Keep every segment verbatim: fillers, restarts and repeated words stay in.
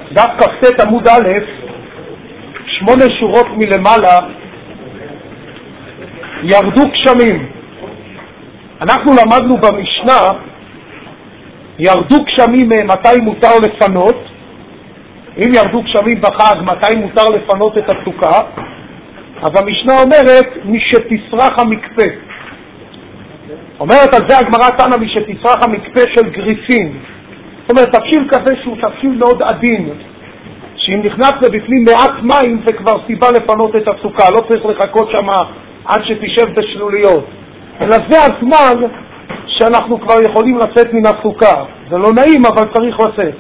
דף כ"ט עמוד א', שמונה שורות מלמעלה, ירדו גשמים. אנחנו למדנו במשנה, ירדו גשמים מתי מותר לפנות, אם ירדו גשמים בחג מתי מותר לפנות את הסוכה, אז המשנה אומרת משתסרח המקפה. אומרת על זה הגמרא תנא משתסרח המקפה של גריסין. זאת אומרת, תבשיל כזה שהוא תבשיל מאוד עדין, שאם נכנס לבפנים מעט מים זה כבר סיבה לפנות את הסוכה, לא צריך לחכות שם עד שתשב בשלוליות, אלא זה הזמן שאנחנו כבר יכולים לצאת מן הסוכה. זה לא נעים אבל צריך לצאת.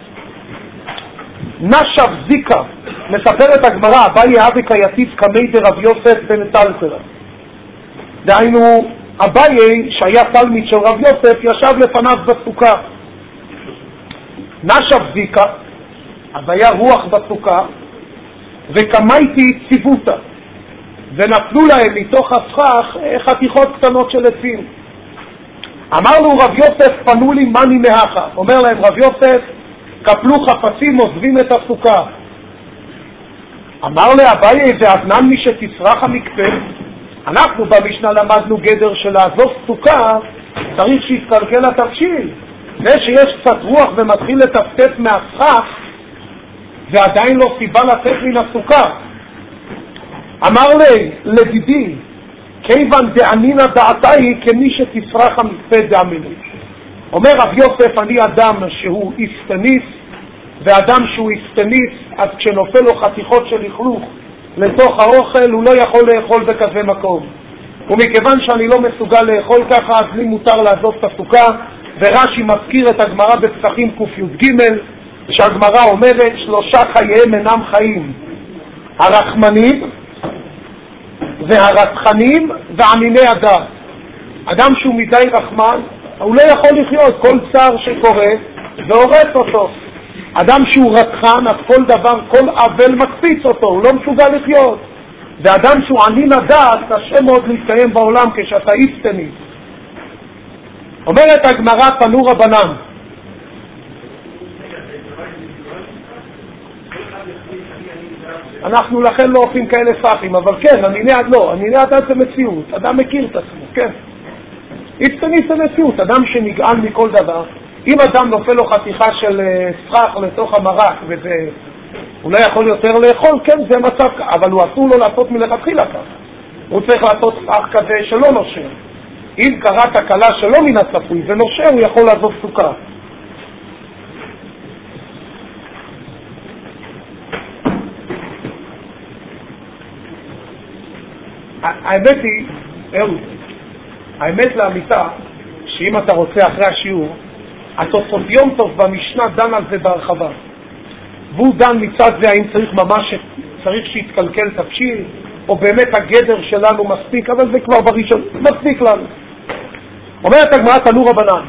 נשב זיקה, מספרת הגמרא, אביי אבקה יתיב כמי דרב יוסף בן טלטלה. דהיינו, אביי שהיה תלמיד של רב יוסף ישב לפניו בסוכה. נשב זיקה, אז היה רוח בסוכה, וקמייתי ציבותה, ונפלו להם מתוך הסכך חתיכות קטנות של עצים. אמר לו רב יוסף, פנו לי מני מהכה. אומר להם רב יוסף, קפלו חפצים, עוזבים את הסוכה. אמר לאביי, ואתנן מי שתסרח המקפה. אנחנו במשנה למדנו גדר של לעזוב סוכה, צריך שיתקלקל התבשיל. זה שיש קצת רוח ומתחיל לטפטף מהסכך, זה עדיין לא סיבה לצאת מן הסוכה. אמר לי, לדידי, כיוון דענינה דעתאי כמי שתסרח המקפה דאמיני. אומר רב יוסף, אני אדם שהוא איסטניס, ואדם שהוא איסטניס, אז כשנופל לו חתיכות של לכלוך לתוך האוכל, הוא לא יכול לאכול בכזה מקום. ומכיוון שאני לא מסוגל לאכול ככה, אז לי מותר לעזוב את הסוכה. ורש"י מזכיר את הגמרא בפסחים ק"ג, שהגמרא אומרת שלושה חייהם אינם חיים, הרחמנים והרתחנים ועניני הדעת. אדם שהוא מדי רחמן, הוא לא יכול לחיות, כל צער שקורה והורס אותו. אדם שהוא רתחן, אז כל דבר, כל עוול מקפיץ אותו, הוא לא מסוגל לחיות. ואדם שהוא ענין הדעת, קשה מאוד להתקיים בעולם כשאתה איסטניס. אומרת הגמרא, פנו רבנן. אנחנו לכן לא עושים כאלה סחים, אבל כן, עניני עד לא, עניני עד זה מציאות, אדם מכיר את עצמו, כן. איסטניס זה מציאות, אדם שנגעל מכל דבר. אם אדם נופל לו חתיכה של סכך לתוך המרק וזה, הוא לא יכול יותר לאכול, כן, זה מצב, אבל הוא אסור לו לעשות מלכתחילה ככה. הוא צריך לעשות סכך כזה שלא נושר. אם קרה תקלה שלא מן הצפוי ונושר, הוא יכול לעזוב סוכה. האמת היא, אהוד, האמת לאמיתה, שאם אתה רוצה אחרי השיעור, התוספות יום טוב במשנה דן על זה בהרחבה. והוא דן מצד זה האם צריך ממש, צריך שיתקלקל תבשיל, או באמת הגדר שלנו מספיק, אבל זה כבר בראשון, מספיק לנו. אומרת הגמרא, תנו רבנן,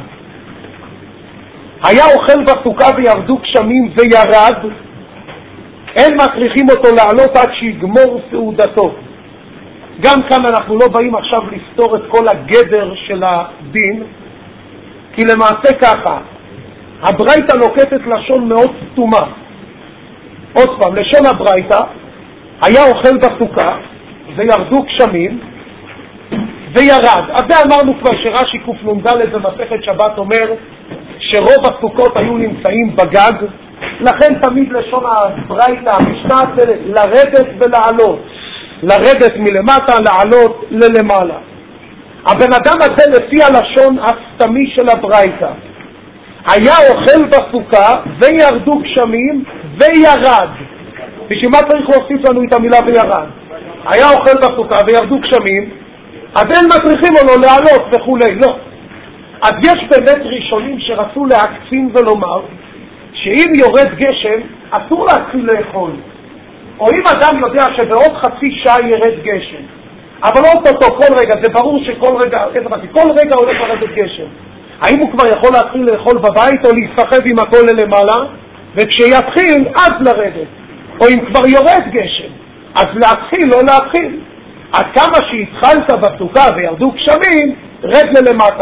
היה אוכל בסוכה וירדו גשמים וירד, אין מכריחים אותו לעלות עד שיגמור סעודתו. גם כאן אנחנו לא באים עכשיו לפתור את כל הגדר של הדין, כי למעשה ככה, הברייתא נוקטת לשון מאוד סתומה. עוד פעם, לשון הברייתא, היה אוכל בסוכה וירדו גשמים וירד. אז זה אמרנו כבר שרש"י קנ"ד במסכת שבת אומר שרוב הסוכות היו נמצאים בגג, לכן תמיד לשון הברייתא, המשנה זה לרדת ולעלות, לרדת מלמטה, לעלות ללמעלה. הבן אדם הזה לפי הלשון הסתמי של הברייתא, היה אוכל בסוכה וירדו גשמים וירד. בשביל מה צריך להוסיף לנו את המילה וירד? היה אוכל בסוכה וירדו גשמים, אז אין מטריחים לו לעלות וכולי, לא. אז יש באמת ראשונים שרצו להקצין ולומר שאם יורד גשם אסור להתחיל לאכול, או אם אדם יודע שבעוד חצי שעה ירד גשם, אבל לא אותו כל רגע, זה ברור שכל רגע, כל רגע הולך לרדת גשם, האם הוא כבר יכול להתחיל לאכול בבית או להסתחב עם הכל למעלה, וכשיתחיל אז לרדת, או אם כבר יורד גשם אז להתחיל לא להתחיל. עד כמה שהתחלת בסוכה וירדו גשמים, רד ללמטה.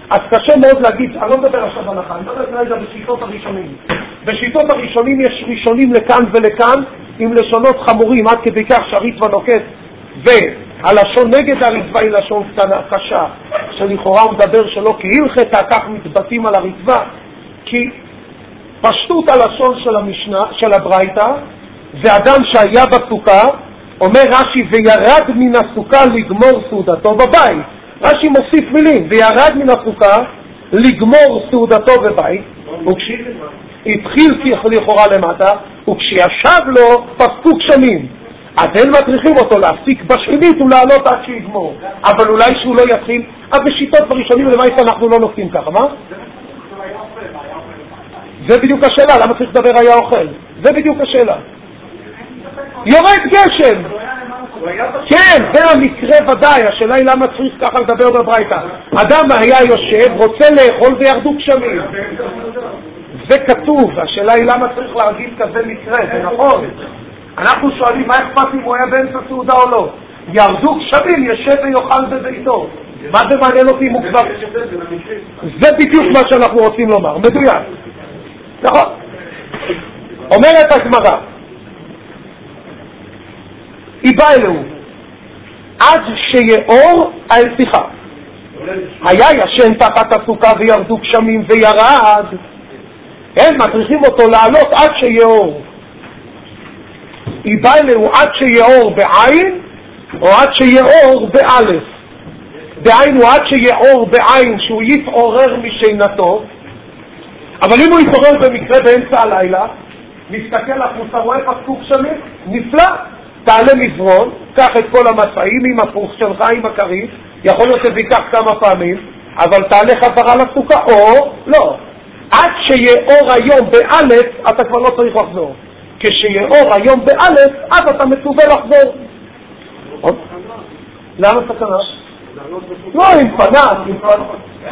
אז קשה מאוד להגיד, אני לא מדבר עכשיו הלכה, אני מדבר כרגע בשיטות הראשונים. בשיטות הראשונים יש ראשונים לכאן ולכאן, עם לשונות חמורים, עד כדי כך שהריטב"א נוקט, והלשון נגד הריטב"א היא לשון קטנה, קשה, שלכאורה הוא מדבר שלא כהלכתה, כך מתבטאים על הריטב"א, כי פשטות הלשון של המשנה, של הברייתא, זה אדם שהיה בסוכה, אומר רש"י, וירד מן הסוכה לגמור סעודתו בבית. רש"י מוסיף מילים, וירד מן הסוכה לגמור סעודתו בבית, התחיל לכאורה למטה, וכשישב לו פסקו גשמים. אז אין מטריחים אותו להפסיק בשמינית ולעלות עד שיגמור. אבל אולי שהוא לא יתחיל, אז בשיטות בראשונים למעט אנחנו לא נוקטים ככה, מה? זה בדיוק השאלה, למה צריך לדבר היה אוכל? זה בדיוק השאלה. יורד גשם! כן, זה המקרה ודאי, השאלה היא למה צריך ככה לדבר בברייתא. אדם היה יושב, רוצה לאכול וירדו גשמים. זה כתוב, השאלה היא למה צריך להגיד כזה מקרה, זה נכון. אנחנו שואלים מה אכפת אם הוא היה באמצע סעודה או לא. ירדו גשמים, ישב ויאכל בביתו. מה זה מעניין אותי אם הוא כבר... זה בדיוק מה שאנחנו רוצים לומר, מדויק. נכון. אומרת הגמרא, היא באה אלוהו, עד שיאור על שיחה. היה ישן תחת הסוכה וירדו גשמים וירד, הם מטריחים אותו לעלות עד שיאור. היא באה אלוהו עד שיאור בעין, או עד שיאור באלף. בעין הוא עד שיאור בעין, שהוא יתעורר משינתו, אבל אם הוא יתעורר במקרה באמצע הלילה, מסתכל החוצה, רואה פסקו גשמים, נפלא. תעלה מזרון, קח את כל המסעים עם הפוך שלך, עם הכריף, יכול להיות שזה ייקח כמה פעמים, אבל תעלה חזרה לסוכה, או לא. עד שיאור היום באלף, אתה כבר לא צריך לחזור. כשיאור היום באלף, אז אתה מצווה לחזור. למה סכנה? לא, עם פנס, עם פנס.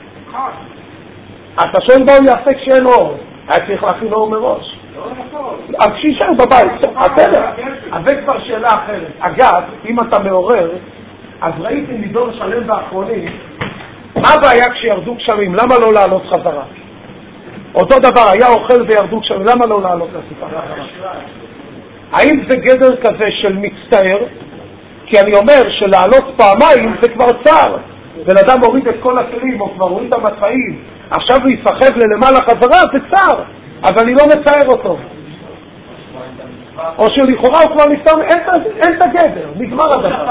אתה שואל בואו יעשה כשאין אור. היה צריך להכין אור מראש. אז שישאר בבית, בסדר. אז זה כבר שאלה אחרת. אגב, אם אתה מעורר, אז ראיתי נידון שלם באחרונים, מה הבעיה כשירדו גשמים? למה לא לעלות חזרה? אותו דבר, היה אוכל וירדו גשמים, למה לא לעלות לסוכה? האם זה גדר כזה של מצטער? כי אני אומר שלעלות פעמיים זה כבר צער. בן אדם הוריד את כל הכלים, או כבר הוריד את המצעים, עכשיו הוא יסחב ללמעלה חזרה, זה צער. אבל אני לא מצער אותו. או שלכאורה הוא כבר נפטר, אין את הגדר, נגמר הדבר.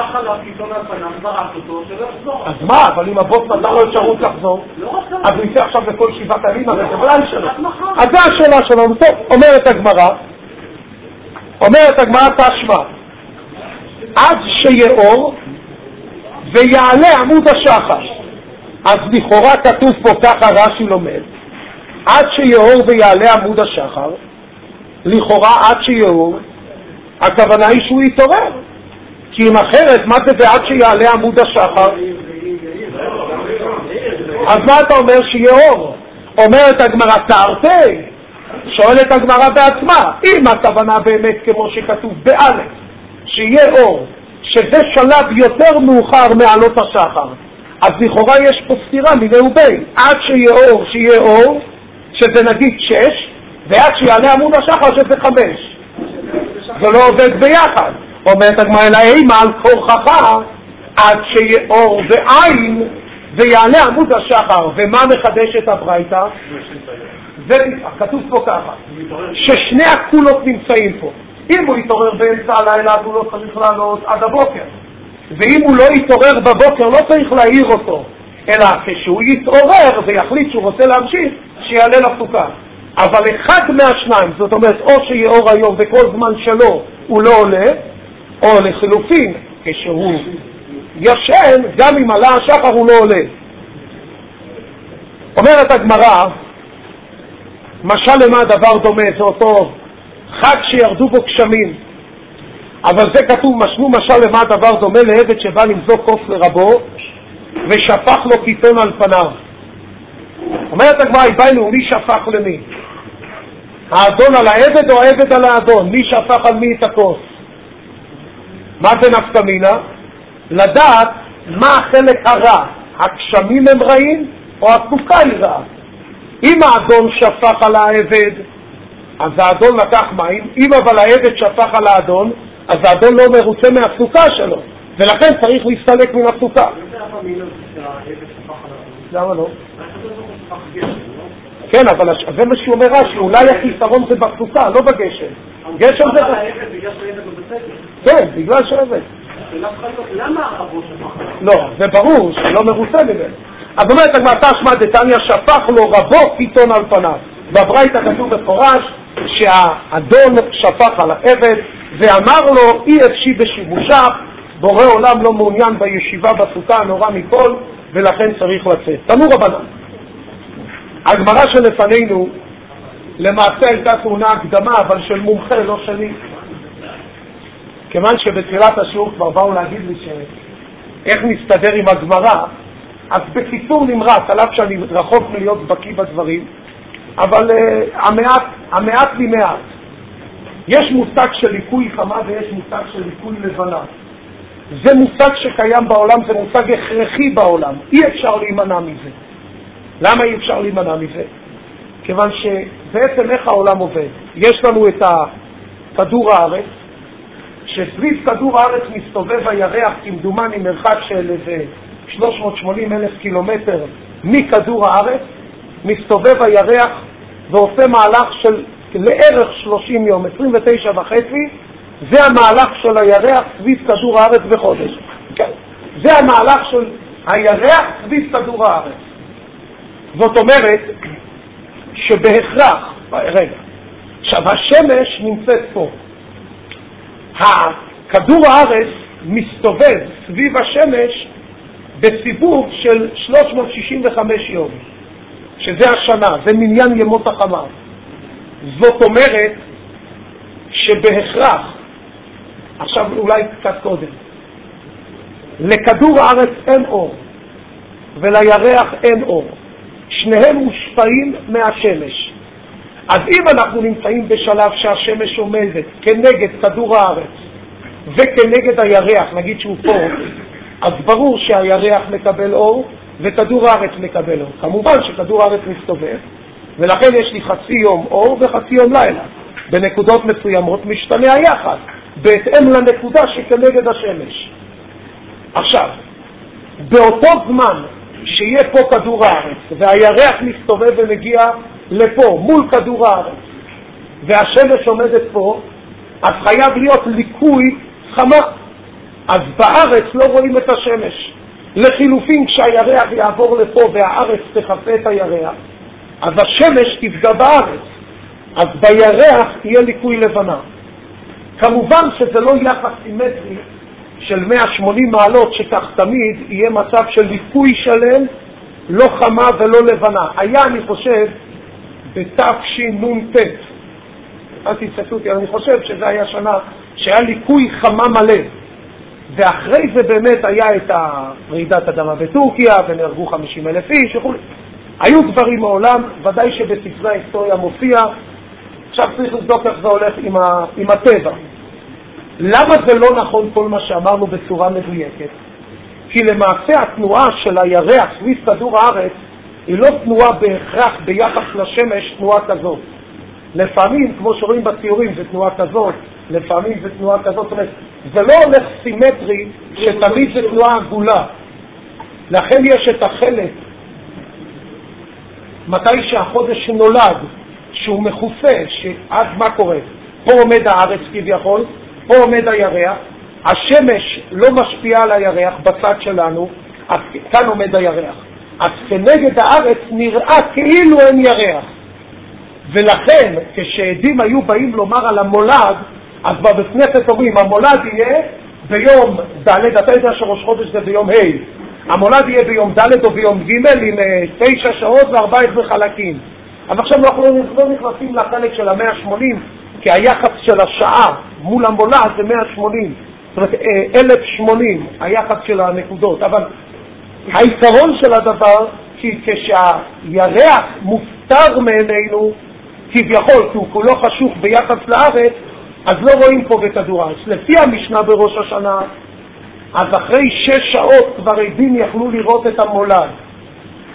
אז מה, אבל אם הבוס נתן לו אפשרות לחזור, אז הוא יצא עכשיו בכל שבעת הימים, הרי זה בלן שלו. אז זה השאלה שלנו. טוב, אומרת הגמרא, אומרת הגמרא תשמע, עד שיאור ויעלה עמוד השחר. אז לכאורה כתוב פה ככה רש"י לומד, עד שיאור ויעלה עמוד השחר, לכאורה עד שיאור, הכוונה היא שהוא יתעורר. כי אם אחרת, מה זה ועד שיעלה עמוד השחר? אז מה אתה אומר שיאור? אומרת הגמרא תרתי, שואלת הגמרא בעצמה, אם הכוונה באמת כמו שכתוב באלף, שיהיה אור, שזה שלב יותר מאוחר מעלות השחר, אז לכאורה יש פה סתירה מיני ובין, עד שיהיה אור, שיהיה אור, שזה נגיד שש, ועד שיעלה עמוד השחר שזה חמש. זה לא עובד ביחד. אומרת הגמרא אלא אימה על כורחך, עד שיהיה אור ועין, ויעלה עמוד השחר. ומה מחדש את הברייתא? זה כתוב פה ככה, ששני הקולות נמצאים פה. אם הוא יתעורר באמצע הלילה, הוא לא צריך לעלות עד הבוקר. ואם הוא לא יתעורר בבוקר, לא צריך להעיר אותו. אלא כשהוא יתעורר ויחליט שהוא רוצה להמשיך, שיעלה לסוכה. אבל אחד מהשניים, זאת אומרת, או שיהיה אור היום וכל זמן שלו הוא לא עולה, או לחילופין, כשהוא ישן, גם אם עלה השחר הוא לא עולה. אומרת הגמרא, משל למה הדבר דומה, זה אותו חג שירדו בו גשמים. אבל זה כתוב, משנו משל למה הדבר דומה לעבד שבא למזוג כוס לרבו, ושפך לו קיטון על פניו. אומרת הגמרא, הבאנו, מי שפך למי? האדון על העבד או העבד על האדון? מי שפך על מי את הכוס? מה זה נפקא מינה? לדעת מה החלק הרע, הגשמים הם רעים או הסוכה היא רעה. אם האדון שפך על העבד, אז האדון לקח מים, אם אבל העבד שפך על האדון, אז האדון לא מרוצה מהסוכה שלו, ולכן צריך להסתלק מן הסוכה. למה לא? כן, אבל זה מה שהוא אומר רש"י, אולי החיסרון זה בסוכה, לא בגשם. גשם זה... כן, בגלל שעבד. למה הרבו שפך? לא, זה ברור שלא מרוצה ממנו. אז אומרת הגמרא תשמע דתניא שפך לו רבו קיטון על פניו. בברייתא כתוב מפורש שהאדון שפך על העבד ואמר לו אי אפשי בשיבושה, בורא עולם לא מעוניין בישיבה בסוכה הנורא מכל ולכן צריך לצאת. תנו רבנן. הגמרא שלפנינו למעשה הייתה תאונה הקדמה אבל של מומחה לא שלי, כיוון שבתחילת השיעור כבר באו להגיד לי שאיך נסתדר עם הגמרא, אז בקיצור נמרץ, על אף שאני רחוק מלהיות בקיא בדברים, אבל uh, המעט, המעט לי מעט. יש מושג של ליקוי חמה ויש מושג של ליקוי לבנה. זה מושג שקיים בעולם, זה מושג הכרחי בעולם. אי אפשר להימנע מזה. למה אי אפשר להימנע מזה? כיוון שבעצם איך העולם עובד? יש לנו את כדור הארץ, שסביב כדור הארץ מסתובב הירח כמדומני מרחק של איזה שלוש מאות ושמונים אלף קילומטר מכדור הארץ, מסתובב הירח ועושה מהלך של לערך שלושים יום, עשרים ותשע וחצי, זה המהלך של הירח סביב כדור הארץ בחודש. כן. זה המהלך של הירח סביב כדור הארץ. זאת אומרת שבהכרח, רגע, עכשיו השמש נמצאת פה. כדור הארץ מסתובב סביב השמש בסיבוב של שלוש מאות שישים וחמש יום, שזה השנה, זה מניין ימות החמה. זאת אומרת שבהכרח, עכשיו אולי קצת קודם, לכדור הארץ אין אור ולירח אין אור, שניהם מושפעים מהשמש. אז אם אנחנו נמצאים בשלב שהשמש עומדת כנגד כדור הארץ וכנגד הירח, נגיד שהוא פה, אז ברור שהירח מקבל אור וכדור הארץ מקבל אור. כמובן שכדור הארץ מסתובב, ולכן יש לי חצי יום אור וחצי יום לילה. בנקודות מסוימות משתנה היחס, בהתאם לנקודה שכנגד השמש. עכשיו, באותו זמן שיהיה פה כדור הארץ והירח מסתובב ומגיע לפה מול כדור הארץ והשמש עומדת פה, אז חייב להיות ליקוי חמה. אז בארץ לא רואים את השמש. לחילופין, כשהירח יעבור לפה והארץ תחפה את הירח, אז השמש תפגע בארץ, אז בירח תהיה ליקוי לבנה. כמובן שזה לא יחס סימטרי של מאה ושמונים מעלות, שכך תמיד יהיה מצב של ליקוי שלם, לא חמה ולא לבנה. היה, אני חושב, בתשנ"ט, אל תצטטו אותי, אני חושב שזה היה שנה שהיה ליקוי חמה מלא, ואחרי זה באמת היה את רעידת אדמה בטורקיה ונהרגו חמישים אלף איש וכו'. היו דברים מעולם, ודאי שבספרי ההיסטוריה מופיע. עכשיו צריך לבדוק איך זה הולך עם, ה, עם הטבע. למה זה לא נכון כל מה שאמרנו בצורה מדויקת? כי למעשה התנועה של הירח סביב כדור הארץ היא לא תנועה בהכרח ביחס לשמש, תנועה כזאת. לפעמים, כמו שרואים בציורים, זה תנועה כזאת, לפעמים זה תנועה כזאת. זאת אומרת, זה לא הולך סימטרי שתמיד זה תנועה עגולה. לכן יש את החלק, מתי שהחודש נולד, שהוא מכוסה, שעד מה קורה? פה עומד הארץ כביכול, פה עומד הירח, השמש לא משפיעה על הירח בצד שלנו, אז כאן עומד הירח. אז כנגד הארץ נראה כאילו אין ירח. ולכן כשעדים היו באים לומר על המולד, אז בבית כנסת אומרים, המולד יהיה ביום ד', אתה יודע שראש חודש זה ביום ה', המולד יהיה ביום ד' או ביום ג' עם תשע שעות וארבע עשרה חלקים. אז עכשיו אנחנו לא נכנסים לחלק של ה-מאה ושמונים, כי היחס של השעה מול המולד זה מאה ושמונים, זאת אומרת אלף ושמונים היחס של הנקודות. אבל העיקרון של הדבר, כי כשהירח מופטר מעינינו כביכול, כי הוא כולו חשוך ביחס לארץ, אז לא רואים פה בכדור הארץ. לפי המשנה בראש השנה, אז אחרי שש שעות כבר עדים יכלו לראות את המולד.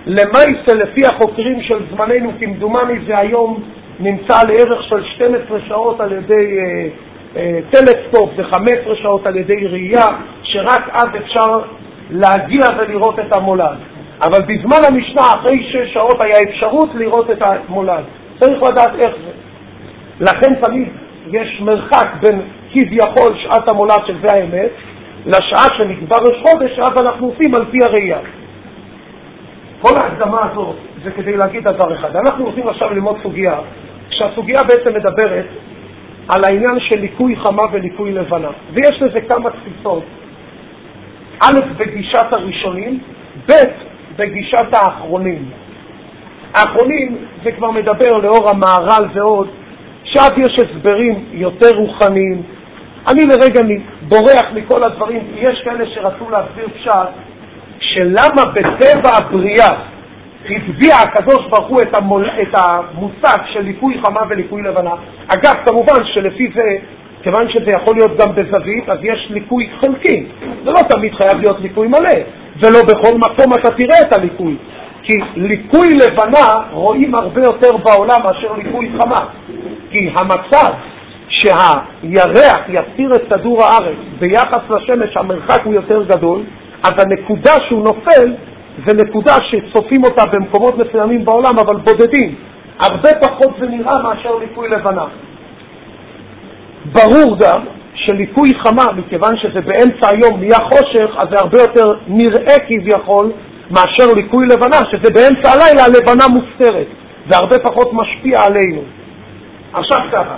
למעשה לפי החוקרים של זמננו, כמדומני זה היום נמצא לערך של שתים עשרה שעות על ידי אה, אה, טלסקופ ו-חמש עשרה שעות על ידי ראייה, שרק אז אפשר להגיע ולראות את המולד. אבל בזמן המשנה, אחרי שש שעות היה אפשרות לראות את המולד. צריך לדעת איך זה. לכן תמיד יש מרחק בין כביכול שעת המולד של זה האמת, לשעה שנקבע ראש חודש, אז אנחנו עושים על פי הראייה. כל ההקדמה הזאת זה כדי להגיד דבר אחד. אנחנו רוצים עכשיו ללמוד סוגיה, שהסוגיה בעצם מדברת על העניין של ליקוי חמה וליקוי לבנה. ויש לזה כמה תפיסות. א', בגישת הראשונים, ב', בגישת האחרונים. האחרונים זה כבר מדבר לאור המהר"ל ועוד, שעד יש הסברים יותר רוחניים. אני לרגע בורח מכל הדברים, כי יש כאלה שרצו להסביר פשט, שלמה בטבע הבריאה הצביע הקדוש ברוך הוא את, המול, את המושג של ליקוי חמה וליקוי לבנה. אגב, כמובן שלפי זה, כיוון שזה יכול להיות גם בזווית, אז יש ליקוי חלקי. זה לא תמיד חייב להיות ליקוי מלא, ולא בכל מקום אתה תראה את הליקוי. כי ליקוי לבנה רואים הרבה יותר בעולם מאשר ליקוי חמה. כי המצב שהירח יסתיר את כדור הארץ ביחס לשמש, המרחק הוא יותר גדול, אז הנקודה שהוא נופל זה נקודה שצופים אותה במקומות מסוימים בעולם, אבל בודדים. הרבה פחות זה נראה מאשר ליקוי לבנה. ברור גם שליקוי חמה, מכיוון שזה באמצע היום נהיה חושך, אז זה הרבה יותר נראה כביכול מאשר ליקוי לבנה, שזה באמצע הלילה הלבנה מוסתרת. זה הרבה פחות משפיע עלינו. עכשיו ככה,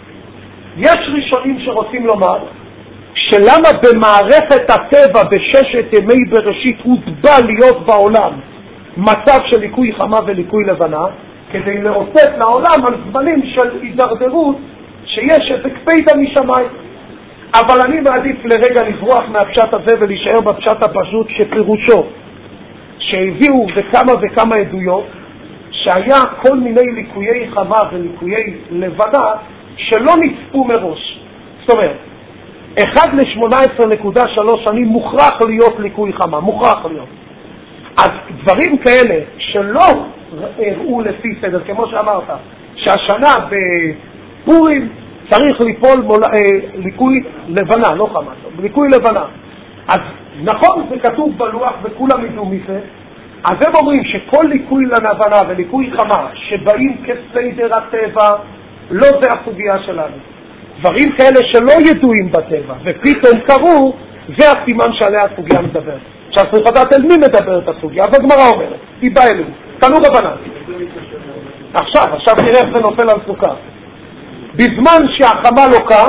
יש ראשונים שרוצים לומר שלמה במערכת הטבע בששת ימי בראשית הוטבע להיות בעולם מצב של ליקוי חמה וליקוי לבנה, כדי לאותת לעולם על זמנים של הידרדרות שיש איזה קפידה משמיים. אבל אני מעדיף לרגע לברוח מהפשט הזה ולהישאר בפשט הפשוט, שפירושו שהביאו בכמה וכמה עדויות שהיה כל מיני ליקויי חמה וליקויי לבנה שלא נצפו מראש. זאת אומרת, אחד ל-שמונה עשרה נקודה שלוש שנים מוכרח להיות ליקוי חמה, מוכרח להיות. אז דברים כאלה שלא הראו לפי סדר, כמו שאמרת, שהשנה בפורים צריך ליפול מול, אה, ליקוי לבנה, לא חמה, ליקוי לבנה. אז נכון, זה כתוב בלוח וכולם ידעו מזה, אז הם אומרים שכל ליקוי לבנה וליקוי חמה שבאים כסדר הטבע, לא זה הסוגיה שלנו. דברים כאלה שלא ידועים בטבע ופתאום קרו, זה הסימן שעליה הסוגיה מדברת. עכשיו צריך לדעת על מי מדברת הסוגיה, אז הגמרא אומרת, היא באה אלינו, תנו רבנן. עכשיו, עכשיו תראה איך זה נופל על סוכה. בזמן שהחמה לוקה,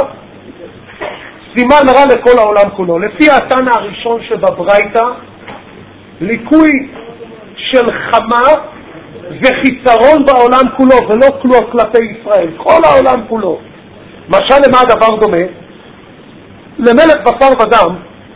סימן רע לכל העולם כולו. לפי התנא הראשון שבברייתא, ליקוי של חמה וחיסרון בעולם כולו, ולא כלו כלפי ישראל, כל העולם כולו. משל למה הדבר דומה? למלך בשר ודם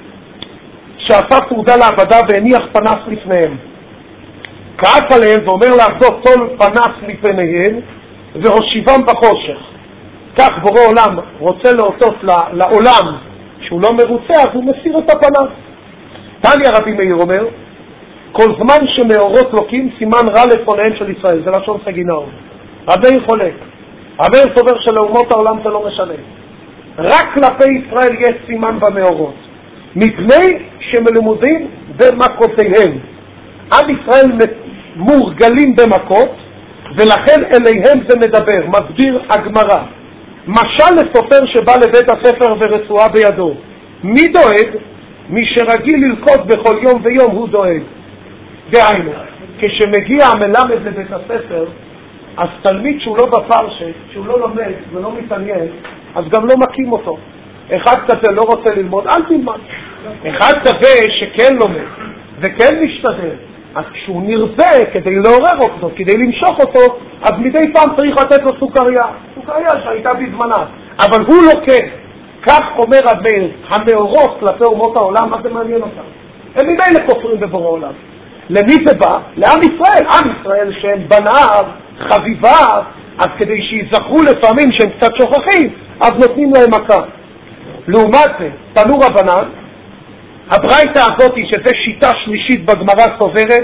שעשה סעודה לעבדה והניח פנס לפניהם. כעס עליהם ואומר לעשות טול פנס לפניהם והושיבם בחושך. כך בורא עולם רוצה להודות לעולם שהוא לא מרוצה, אז הוא מסיר את הפנס. תניא רבי מאיר אומר, כל זמן שמאורות לוקים סימן רע לפניהם של ישראל. זה לשון סגינאו. רבי מאיר חולק. רבי מאיר סובר שלאומות העולם זה לא משנה. רק כלפי ישראל יש סימן במאורות. מפני שמלומדים במכותיהם. עם ישראל מורגלים במכות, ולכן אליהם זה מדבר. מסביר הגמרא. משל לסופר שבא לבית הספר ורצועה בידו. מי דואג? מי שרגיל ללקוט בכל יום ויום הוא דואג. דהיינו, כשמגיע המלמד לבית הספר, אז תלמיד שהוא לא בפרשת, שהוא לא לומד ולא מתעניין, אז גם לא מקים אותו. אחד כזה לא רוצה ללמוד, אל תלמד. אחד כזה שכן לומד וכן משתדל, אז כשהוא נרזה כדי לעורר אותו, כדי למשוך אותו, אז מדי פעם צריך לתת לו סוכריה. סוכריה שהייתה בזמנה. אבל הוא לוקח. כך אומר רבי מאיר, המאורות כלפי אומות העולם, מה זה מעניין אותם? הם ממילא כופרים בבורא עולם. למי זה בא? לעם ישראל. עם ישראל שהם בניו, חביביו, אז כדי שיזכרו לפעמים שהם קצת שוכחים, אז נותנים להם מכה. לעומת זה, תנו רבנן, הברייתא הזאת, שזה שיטה שלישית בגמרא סוברת,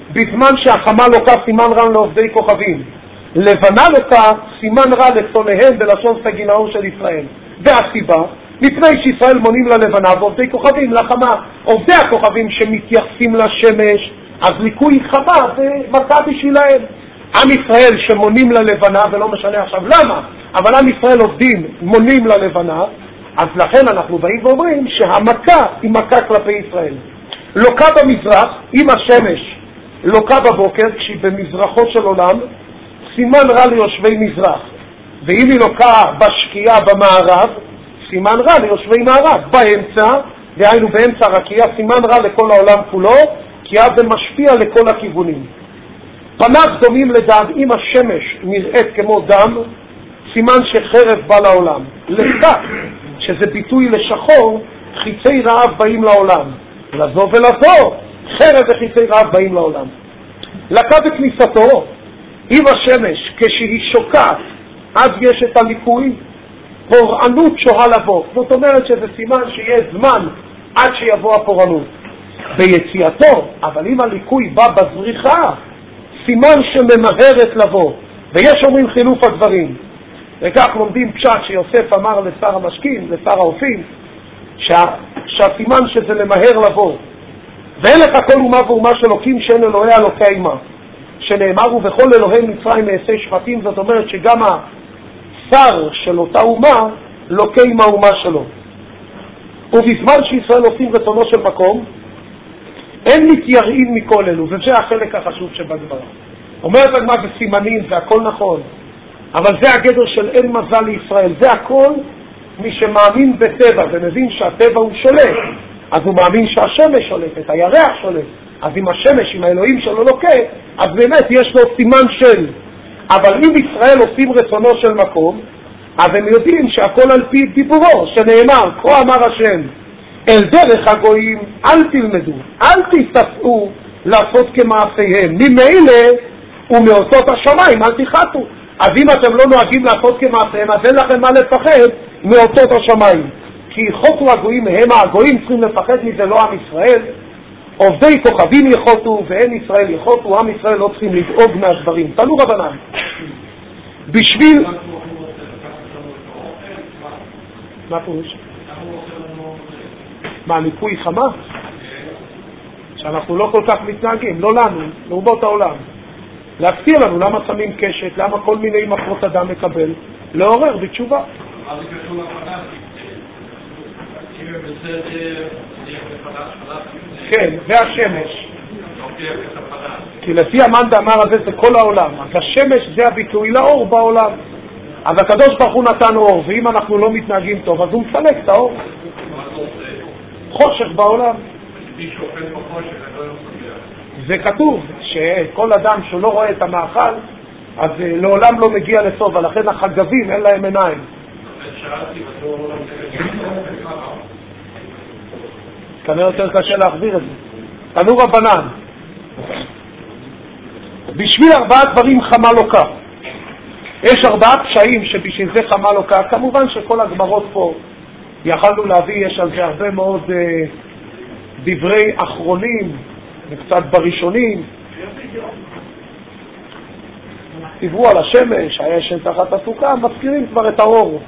בזמן שהחמה לוקה סימן רע לעובדי כוכבים, לבנה לוקה סימן רע לצונאיהם בלשון סגי נאור של ישראל. והסיבה, מפני שישראל מונים ללבנה ועובדי כוכבים לחמה. עובדי הכוכבים שמתייחסים לשמש, אז ליקוי חמה ומכה בשבילהם. עם ישראל שמונים ללבנה, ולא משנה עכשיו למה, אבל עם ישראל עובדים מונים ללבנה, אז לכן אנחנו באים ואומרים שהמכה היא מכה כלפי ישראל. לוקה במזרח, עם השמש לוקה בבוקר, כשהיא במזרחו של עולם, סימן רע ליושבי מזרח. ואם היא לוקה בשקיעה במערב, סימן רע ליושבי מערב. באמצע, דהיינו באמצע הרקיעה, סימן רע לכל העולם כולו, כי אז זה משפיע לכל הכיוונים. פניו דומים לדם, אם השמש נראית כמו דם, סימן שחרב בא לעולם. לכך, שזה ביטוי לשחור, חיצי רעב באים לעולם. לזו ולזו, חרב וחיצי רעב באים לעולם. לקה בכניסתו, אם השמש, כשהיא שוקעת, אז יש את הליקוי, פורענות שוהה לבוא. זאת אומרת שזה סימן שיהיה זמן עד שיבוא הפורענות. ביציאתו, אבל אם הליקוי בא בזריחה, סימן שממהרת לבוא. ויש אומרים חילוף הדברים. וכך לומדים פשט שיוסף אמר לשר המשקים, לשר האופים, שה, שהסימן שזה למהר לבוא. ואין לך כל אומה ואומה של אלוקים שאין אלוהי אלוקי אימה. שנאמר ובכל אלוהי מצרים מעשה שבטים, זאת אומרת שגם השר של אותה אומה לוקה עם האומה שלו. ובזמן שישראל עושים רצונו של מקום, אין מתייראים מכל אלו, וזה החלק החשוב שבדבר. אומרת מה זה סימנים, זה הכל נכון, אבל זה הגדר של אין מזל לישראל. זה הכל מי שמאמין בטבע ומבין שהטבע הוא שולט, אז הוא מאמין שהשמש שולטת, הירח שולט. אז אם השמש, אם האלוהים שלו לוקה, אז באמת יש לו סימן של. אבל אם ישראל עושים רצונו של מקום, אז הם יודעים שהכל על פי דיבורו, שנאמר, כה אמר השם, אל דרך הגויים אל תלמדו, אל תסתפעו לעשות כמעשיהם, ממילא ומאותות השמיים אל תחתו. אז אם אתם לא נוהגים לעשות כמעשיהם, אז אין לכם מה לפחד מאותות השמיים. כי חוטו הגויים הם הגויים, צריכים לפחד מזה, לא עם ישראל. עובדי כוכבים יחוטו ואין ישראל יחוטו, עם ישראל לא צריכים לדאוג מהדברים. תנו רבנן. בשביל... מה פירוש? מה, ליקוי חמה? שאנחנו לא כל כך מתנהגים, לא לנו, לאומות העולם. להפתיע לנו למה שמים קשת, למה כל מיני מפרות אדם מקבל, לעורר בתשובה. מה זה קשור לפנס? אם הם בסדר, נהיה בפנס, כן, והשמש. כי לפי המאן דאמר הזה זה כל העולם, אז השמש זה הביטוי לאור בעולם. אז הקדוש ברוך הוא נתן אור, ואם אנחנו לא מתנהגים טוב, אז הוא מפלק את האור. חושך בעולם. זה כתוב שכל אדם שלא רואה את המאכל, אז לעולם לא מגיע לסוף, ולכן החגבים אין להם עיניים. כנראה יותר קשה להחזיר את זה. תנו רבנן. בשביל ארבעה דברים חמה לוקה. יש ארבעה פשעים שבשביל זה חמה לוקה. כמובן שכל הגמרות פה יכלנו להביא, יש על זה הרבה מאוד uh, דברי אחרונים וקצת בראשונים. דיברו על השמש, האש תחת הסוכה, מזכירים כבר את האור.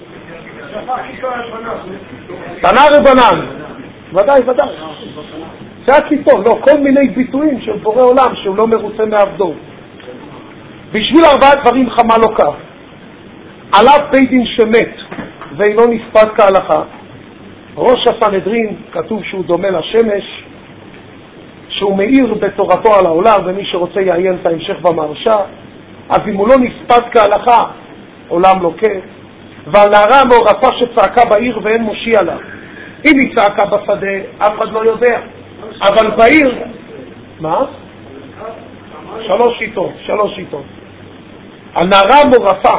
תנה רבנן. ודאי, ודאי. זה הקיטון, לא, כל מיני ביטויים של בורא עולם שהוא לא מרוצה מעבדו. בשביל ארבעה דברים חמה לוקה. עליו בית דין שמת ואינו נספד כהלכה. ראש הסנהדרין כתוב שהוא דומה לשמש, שהוא מאיר בתורתו על העולם, ומי שרוצה יעיין את ההמשך במרשה. אז אם הוא לא נספד כהלכה, עולם לוקה. והנערה המעורפה שצעקה בעיר ואין מושיע לה. אם היא צעקה בשדה, אף אחד לא יודע. אבל בעיר, מה? שלוש שיטות, שלוש שיטות. הנערה המעורפה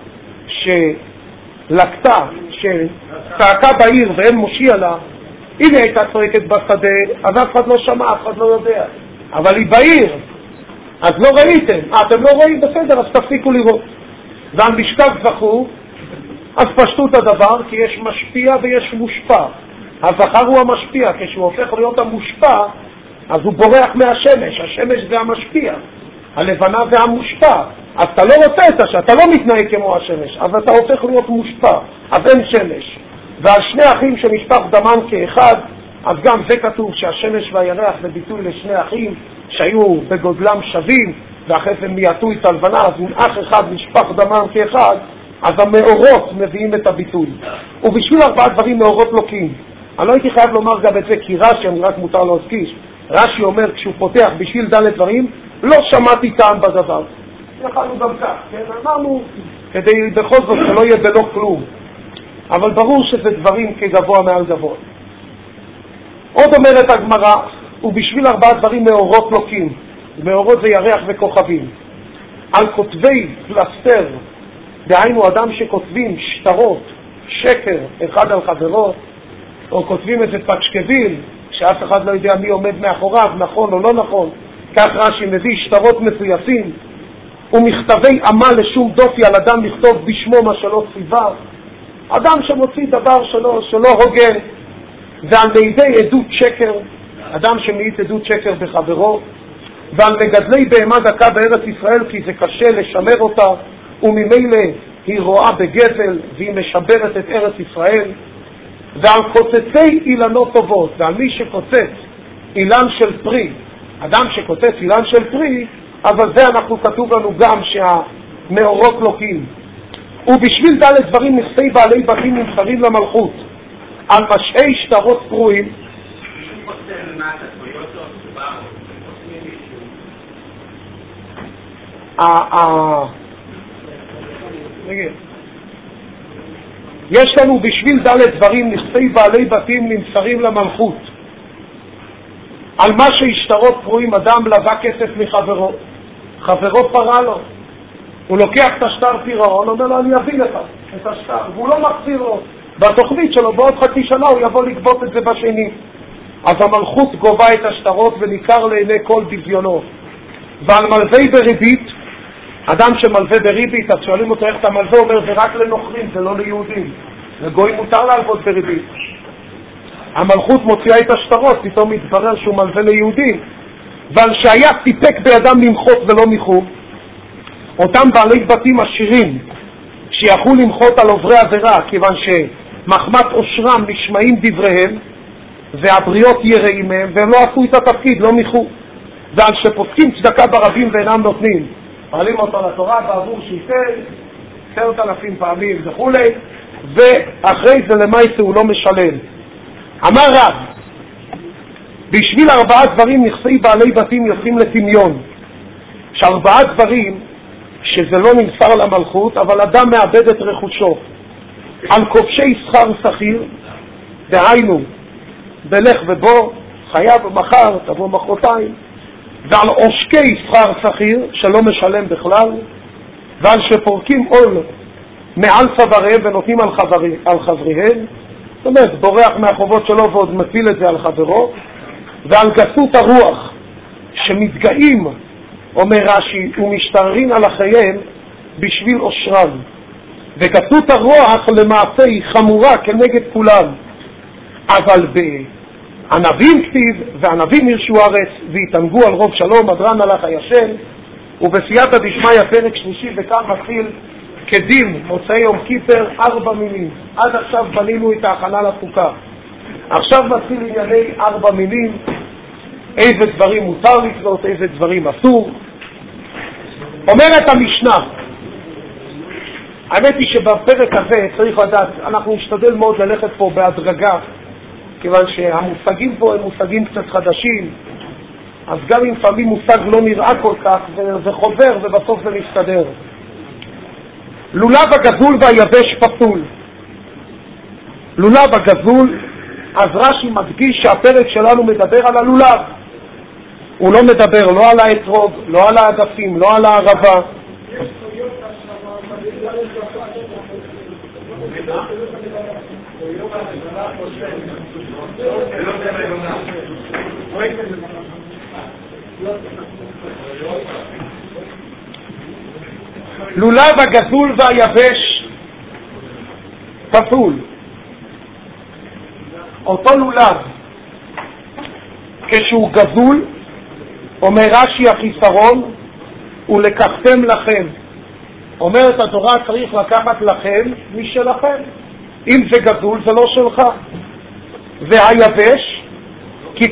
שלקתה, שצעקה בעיר ואין מושיע לה, אם היא הייתה צועקת בשדה, אז אף אחד לא שמע, אף אחד לא יודע. אבל היא בעיר, אז לא ראיתם. אתם לא רואים? בסדר, אז תפסיקו לראות. ועל משכב זכו, אז פשטו את הדבר, כי יש משפיע ויש מושפע. הזכר הוא המשפיע, כשהוא הופך להיות המושפע, אז הוא בורח מהשמש. השמש זה המשפיע, הלבנה זה המושפע. אז אתה לא רוצה את השמש, אתה לא מתנהג כמו השמש, אז אתה הופך להיות מושפע, אז אין שמש. ועל שני אחים שנשפך דמם כאחד, אז גם זה כתוב שהשמש והירח זה ביטוי לשני אחים שהיו בגודלם שווים, ואחרי זה מייתו את הלבנה, אז אם אח אחד נשפך דמם כאחד, אז המאורות מביאים את הביטוי. ובשביל ארבעה דברים מאורות לוקים. אני לא הייתי חייב לומר גם את זה, כי רש"י, אני רק מותר להזכיר, רש"י אומר כשהוא פותח בשביל ד' דברים, לא שמעתי טעם בדבר. יכלנו גם כך, כן? אמרנו, כדי בכל זאת שלא יהיה בלא כלום. אבל ברור שזה דברים כגבוה מעל גבוה. עוד אומרת הגמרא, ובשביל ארבעה דברים מאורות לוקים. מאורות זה ירח וכוכבים. על כותבי פלסטר, דהיינו אדם שכותבים שטרות, שקר אחד על חברו, או כותבים איזה פצ'קביל, שאף אחד לא יודע מי עומד מאחוריו, נכון או לא נכון, כך רש"י מביא שטרות מסויסים, ומכתבי עמל לשום דופי על אדם לכתוב בשמו מה שלא ציווה, אדם שמוציא דבר שלא, שלא הוגן, ועל לידי עדות שקר, אדם שמעיד עדות שקר בחברו, ועל מגדלי בהמה דקה בארץ ישראל, כי זה קשה לשמר אותה, וממילא היא רואה בגזל והיא משברת את ארץ ישראל, ועל קוצצי אילנות טובות, ועל מי שקוצץ אילן של פרי, אדם שקוצץ אילן של פרי, אבל זה אנחנו כתוב לנו גם שהמאורות לוקים. ובשביל ד' דברים נכסי בעלי בתים נמסרים למלכות, על משעי שטרות פרועים. יש לנו בשביל ד' דברים נכסי בעלי בתים נמסרים למלכות, על מה שהשטרות פרועים, אדם לווה כסף מחברו, חברו פרה לו, הוא לוקח את השטר פירעון, אומר לו אני אביא לך את השטר, והוא לא מחזיר לו. בתוכנית שלו בעוד חצי שנה הוא יבוא לגבות את זה בשני. אז המלכות גובה את השטרות וניכר לעיני כל בזיונו. ועל מלווה בריבית, אדם שמלווה בריבית, אז שואלים אותו איך אתה מלווה, אומר זה רק לנוכרים, זה לא ליהודים, לגויים מותר להלוות בריבית. המלכות מוציאה את השטרות, פתאום מתברר שהוא מלווה ליהודים. ועל שהיה סיפק בידם למחות ולא מיחו, אותם בעלי בתים עשירים שיכול למחות על עוברי עבירה, כיוון שמחמת עושרם נשמעים דבריהם והבריות יראים מהם, והם לא עשו את התפקיד, לא מיחו. ועל שפוסקים צדקה ברבים ואינם נותנים, מעלים אותו לתורה בעבור שייתן עשרת אלפים פעמים וכו', ואחרי זה למעשה הוא לא משלם. אמר רב, בשביל ארבעה דברים נכסי בעלי בתים יוצאים לטמיון. שארבעה דברים שזה לא נמסר למלכות, אבל אדם מאבד את רכושו. על כובשי שכר שכיר, דהיינו, בלך ובוא, חייב מחר, תבוא מחרתיים, ועל עושקי שכר שכיר, שלא משלם בכלל, ועל שפורקים עול מעל צוואריהם ונותנים על, חברי, על חבריהם, זאת אומרת, בורח מהחובות שלו ועוד מפיל את זה על חברו, ועל גסות הרוח, שמתגאים, אומר רש"י, ומשתררים על החיים בשביל עושרם. וגסות הרוח למעשה היא חמורה כנגד כולם. אבל בענבים כתיב, וענבים ירשו ארץ, והתענגו על רוב שלום, אדרן הלך הישן, ובסייעתא דשמיא פרק שלישי, וכאן מתחיל כדין מוצאי יום כיפר ארבע מילים. עד עכשיו בנינו את ההכנה לחוקה. עכשיו מתחיל ענייני ארבע מילים, איזה דברים מותר לקנות, איזה דברים אסור. אומרת המשנה, האמת היא שבפרק הזה צריך לדעת, אנחנו נשתדל מאוד ללכת פה בהדרגה, כיוון שהמושגים פה הם מושגים קצת חדשים, אז גם אם פעמים מושג לא נראה כל כך, זה חובר ובסוף זה מסתדר. לולב הגזול והיבש פסול. לולב הגזול, אז רש"י מדגיש שהפרק שלנו מדבר על הלולב. הוא לא מדבר לא על האתרוג, לא על העדפים, לא על הערבה. לולב הגזול והיבש פסול. אותו לולב, כשהוא גזול, אומר רש"י החיסרון, ולקחתם לכם. אומרת התורה, צריך לקחת לכם משלכם. אם זה גזול זה לא שלך. והיבש, כי...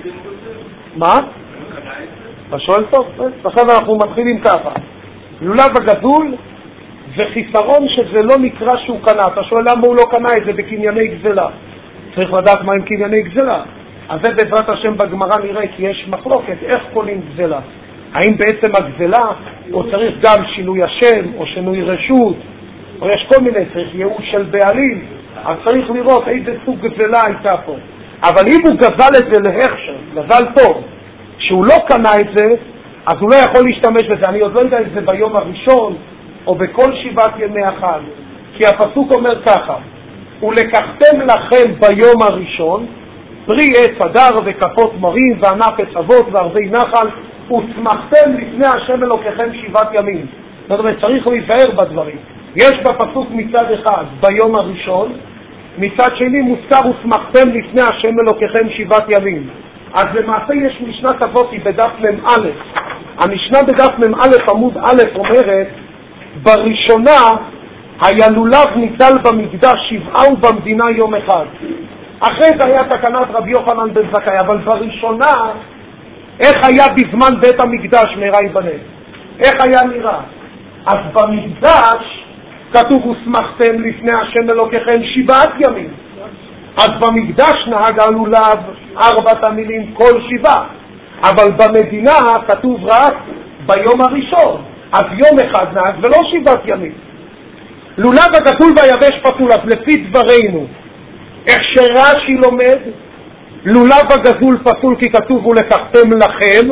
מה? אתה שואל טוב? עכשיו אנחנו מתחילים ככה. לולב הגזול זה חיסרון שזה לא נקרא שהוא קנה. אתה שואל למה הוא לא קנה את זה בקנייני גזלה. צריך לדעת מה הם קנייני גזלה. אז זה בעזרת השם בגמרא נראה, כי יש מחלוקת איך קונים גזלה. האם בעצם הגזלה, או צריך גם שינוי השם, או שינוי רשות, או יש כל מיני, צריך ייאוש של בעלים. אז צריך לראות איזה סוג גזלה הייתה פה. אבל אם הוא גזל את זה להכשר, גזל טוב, שהוא לא קנה את זה, אז הוא לא יכול להשתמש בזה. אני עוד לא יודע אם זה ביום הראשון, או בכל שבעת ימי החג. כי הפסוק אומר ככה, ולקחתם לכם ביום הראשון, פרי עץ הדר וכפות מרים וענף עץ אבות וערבי נחל, וצמחתם לפני השם אלוקיכם שבעת ימים. זאת אומרת, צריך להיזהר בדברים. יש בפסוק מצד אחד ביום הראשון, מצד שני מוזכר וצמחתם לפני השם אלוקיכם שבעת ימים. אז למעשה יש משנה כזאת בדף מ"א. המשנה בדף מ"א עמוד א' אומרת, בראשונה היה לולב ניטל במקדש שבעה ובמדינה יום אחד. אחרי זה היה תקנת רבי יוחנן בן זכאי, אבל בראשונה, איך היה בזמן בית המקדש מהרה ייבנה? איך היה נראה? אז במקדש כתוב ושמחתם לפני השם אלוקיכם שבעת ימים. אז במקדש נהג הלולב ארבעת המילים כל שבעה, אבל במדינה כתוב רק ביום הראשון, אז יום אחד נהג ולא שבעת ימים. לולב הגזול והיבש פסול. אז לפי דברינו, איך שרש"י לומד, לולב הגזול פסול כי כתוב ולקחתם לכם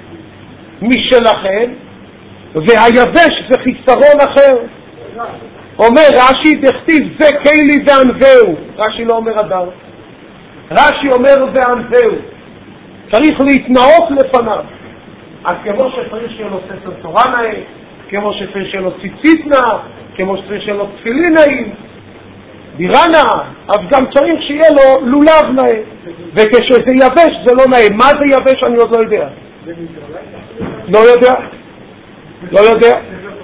משלכם, והיבש זה חיסרון אחר. אומר רש"י, דכתיב זה כלי וענווהו. רש"י לא אומר הדר, רש"י אומר וענווהו, צריך להתנאות לפניו. אז כמו שצריך שיהיה לו ספר תורה נאה, כמו שצריך שיהיה לו ציצית נאה, כמו שצריך שיהיה לו תפילין נאים, דירה נאה, אז גם צריך שיהיה לו לולב נאה. וכשזה יבש זה לא נאה. מה זה יבש אני עוד לא יודע. לא יודע. לא יודע.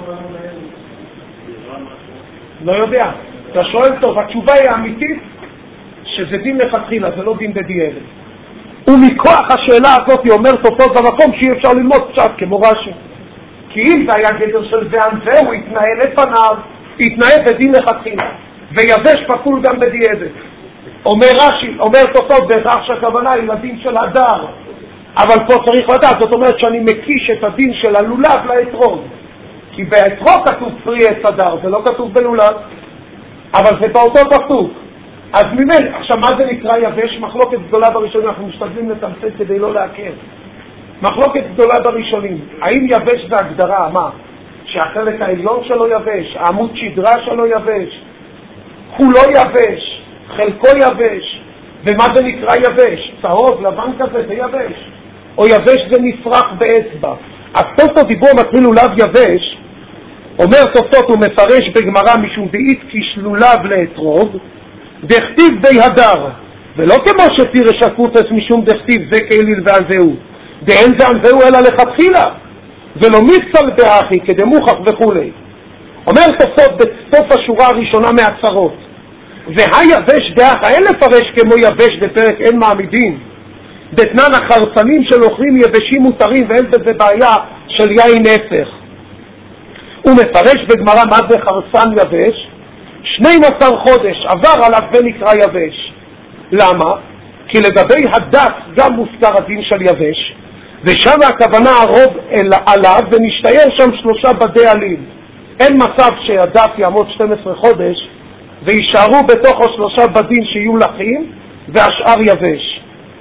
לא יודע. אתה שואל טוב, התשובה היא האמיתית שזה דין לכתחילה, זה לא דין בדיעבד. ומכוח השאלה הזאת היא אומרת אותו במקום שאי אפשר ללמוד פשט כמו רש"י. כי אם זה היה גדר של וענווהו, הוא יתנהל לפניו, יתנהל בדין לכתחילה. ויבש פסול גם בדיעבד. אומר רש"י, אומר תוספות בהכרח שהכוונה היא לדין של הדר, אבל פה צריך לדעת, זאת אומרת שאני מקיש את הדין של הלולב לאתרוג, כי באתרוג כתוב פרי עץ הדר, זה לא כתוב בלולב, אבל זה באותו פסוק. אז ממילא, עכשיו מה זה נקרא יבש? מחלוקת גדולה בראשונים, אנחנו משתדלים לתמצת כדי לא להכיר. מחלוקת גדולה בראשונים, האם יבש זה הגדרה, מה? שהחלק העליון שלו יבש, העמוד שדרה שלו יבש, כולו יבש, חלקו יבש. ומה זה נקרא יבש? צהוב, לבן כזה, זה יבש. או יבש זה נפרח באצבע. אז תוספות דיבור מתחיל לולב יבש, אומר תוספות הוא מפרש בגמרא משום דאית כשלולב לאתרוג, דכתיב די הדר, ולא כמו שפירש הקופץ משום דכתיב זה כליל וענווהו, דאין זה ענווהו אלא לכתחילה, ולא מצל באחי כדמוכח וכולי. אומר תוספות בסוף השורה הראשונה מהצרות, והיבש דאח, אין לפרש כמו יבש בפרק אין מעמידים, דתנן החרצנים של אוכלים יבשים מותרים ואין בזה בעיה של יין נפח. הוא מפרש בגמרא מה זה חרצן יבש, שנים עשר חודש עבר עליו ונקרא יבש. למה? כי לגבי הדס גם מוזכר הדין של יבש, ושם הכוונה הרוב עליו ונשתייר שם שלושה בדי עלים. אין מצב שהדס יעמוד שנים עשר חודש וישארו בתוך השלושה בדים שיהיו לחים והשאר יבש.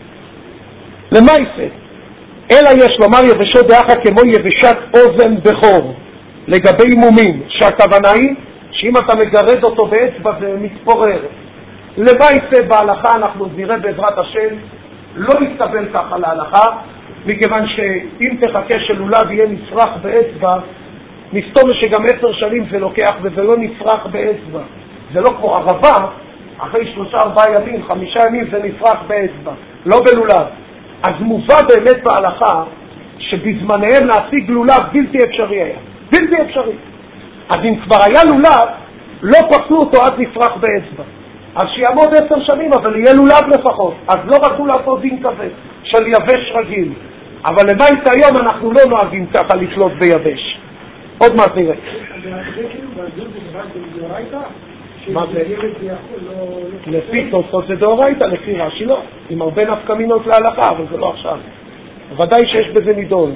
למה יפה? אלא יש לומר יבשו דאחה כמו יבשת אוזן בחור לגבי מומים, שהכוונה היא שאם אתה מגרד אותו באצבע זה מתפורר. למה יפה בהלכה אנחנו נראה בעזרת השם לא יתקבל ככה להלכה, מכיוון שאם תחכה שלולב יהיה נפרח באצבע, נסתום שגם עשר שנים זה לוקח וזה לא נפרח באצבע. זה לא כמו ערבה, אחרי שלושה ארבעה ימים, חמישה ימים זה נפרח באצבע, לא בלולב. אז מובא באמת בהלכה שבזמניהם להשיג לולב בלתי אפשרי היה. בלתי אפשרי. אז אם כבר היה לולב, לא פסלו אותו עד נפרח באצבע. אז שיעמוד עשר שנים, אבל יהיה לולב לפחות. אז לא רצו לעשות דין כזה של יבש רגיל. אבל לבית היום אנחנו לא נוהגים ככה לשלוט ביבש. עוד מעט נראה. מה זה? לפי תוספות זה דאורייתא, לפי רש"י לא. עם הרבה נפקא מינות להלכה, אבל זה לא עכשיו. ודאי שיש בזה נידון.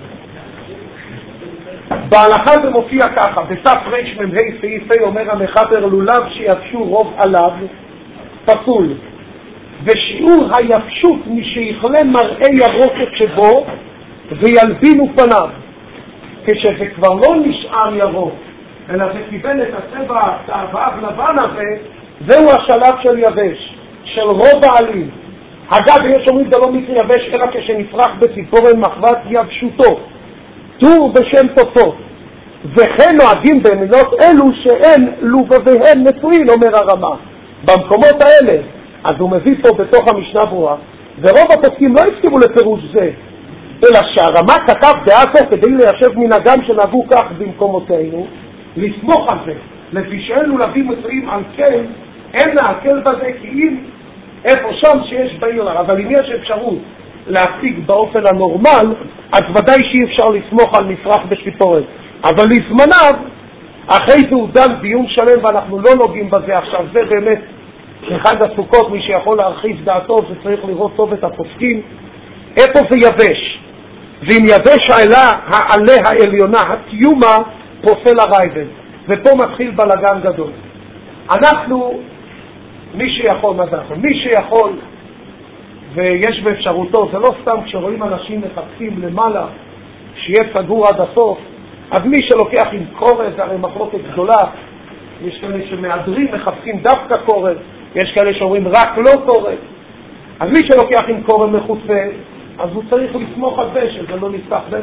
בהלכה זה מופיע ככה, בסף רמ"ה סעיף ה' אומר המחבר לולב שיבשו רוב עליו פסול, ושיעור היבשות משיכלה מראה ירוקת שבו וילבינו פניו, כשזה כבר לא נשאר ירוק אלא זה קיבל את הצבע הצהבהב לבן הזה, זהו השלב של יבש, של רוב העלים. אגב, יש אומרים זה לא מקרה יבש אלא כשנפרח בציפורן מחבת יבשותו, טור בשם תוצאות. וכן נוהגים במילות אלו שאין לובביהן מצוין, אומר הרמה במקומות האלה. אז הוא מביא פה בתוך המשנה ברורה, ורוב הפוסקים לא הסכימו לפירוש זה, אלא שהרמה כתב דעה זו כדי ליישב מנהגם שנהגו כך במקומותינו, לסמוך על זה, לפי שאין לולבים מצויים על כן, אין להקל בזה, כי אם איפה שם שיש בעיר, אבל אם יש אפשרות להשיג באופן הנורמל, אז ודאי שאי אפשר לסמוך על מפרח בציפורן. אבל לזמניו, אחרי זה הוא דן דיון שלם ואנחנו לא נוגעים בזה עכשיו. זה באמת אחד הסוכות, מי שיכול להרחיב דעתו זה צריך לראות טוב את הפוסקים. איפה זה יבש? ואם יבש העלה, העלה העליונה, התיומה פוסל הרייבן. ופה מתחיל בלגן גדול. אנחנו, מי שיכול, מה זה אנחנו? מי שיכול ויש באפשרותו, זה לא סתם כשרואים אנשים מחפשים למעלה שיהיה סגור עד הסוף, אז מי שלוקח עם קורא, זה הרי מחלוקת גדולה, יש כאלה שמהדרים מחפשים דווקא קורא, יש כאלה שאומרים רק לא קורא, אז מי שלוקח עם קורא מחוצה, אז הוא צריך לסמוך על זה שזה לא נפתח בית.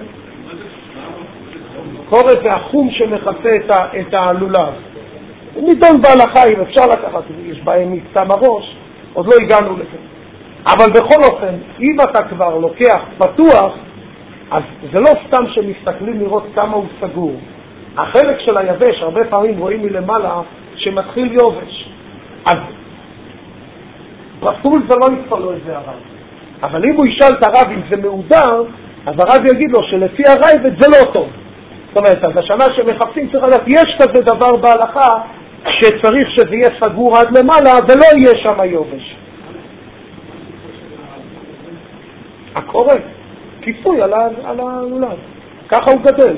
קורא זה החום שמחצה את, ה, את הלולב. נידון בהלכה, אם אפשר לקחת, יש בהם מקצם הראש, עוד לא הגענו לזה. אבל בכל אופן, אם אתה כבר לוקח פתוח, אז זה לא סתם שמסתכלים לראות כמה הוא סגור. החלק של היבש, הרבה פעמים רואים מלמעלה שמתחיל יובש. אז פסול זה לא יצטר לו איזה הרב. אבל אם הוא ישאל את הרב אם זה מעודר, אז הרב יגיד לו שלפי הרייבד זה לא טוב. זאת אומרת, אז השנה שמחפשים צריך לדעת, יש כזה דבר בהלכה שצריך שזה יהיה סגור עד למעלה ולא יהיה שם יובש. הקורא, כיסוי על הלולב. ככה הוא גדל.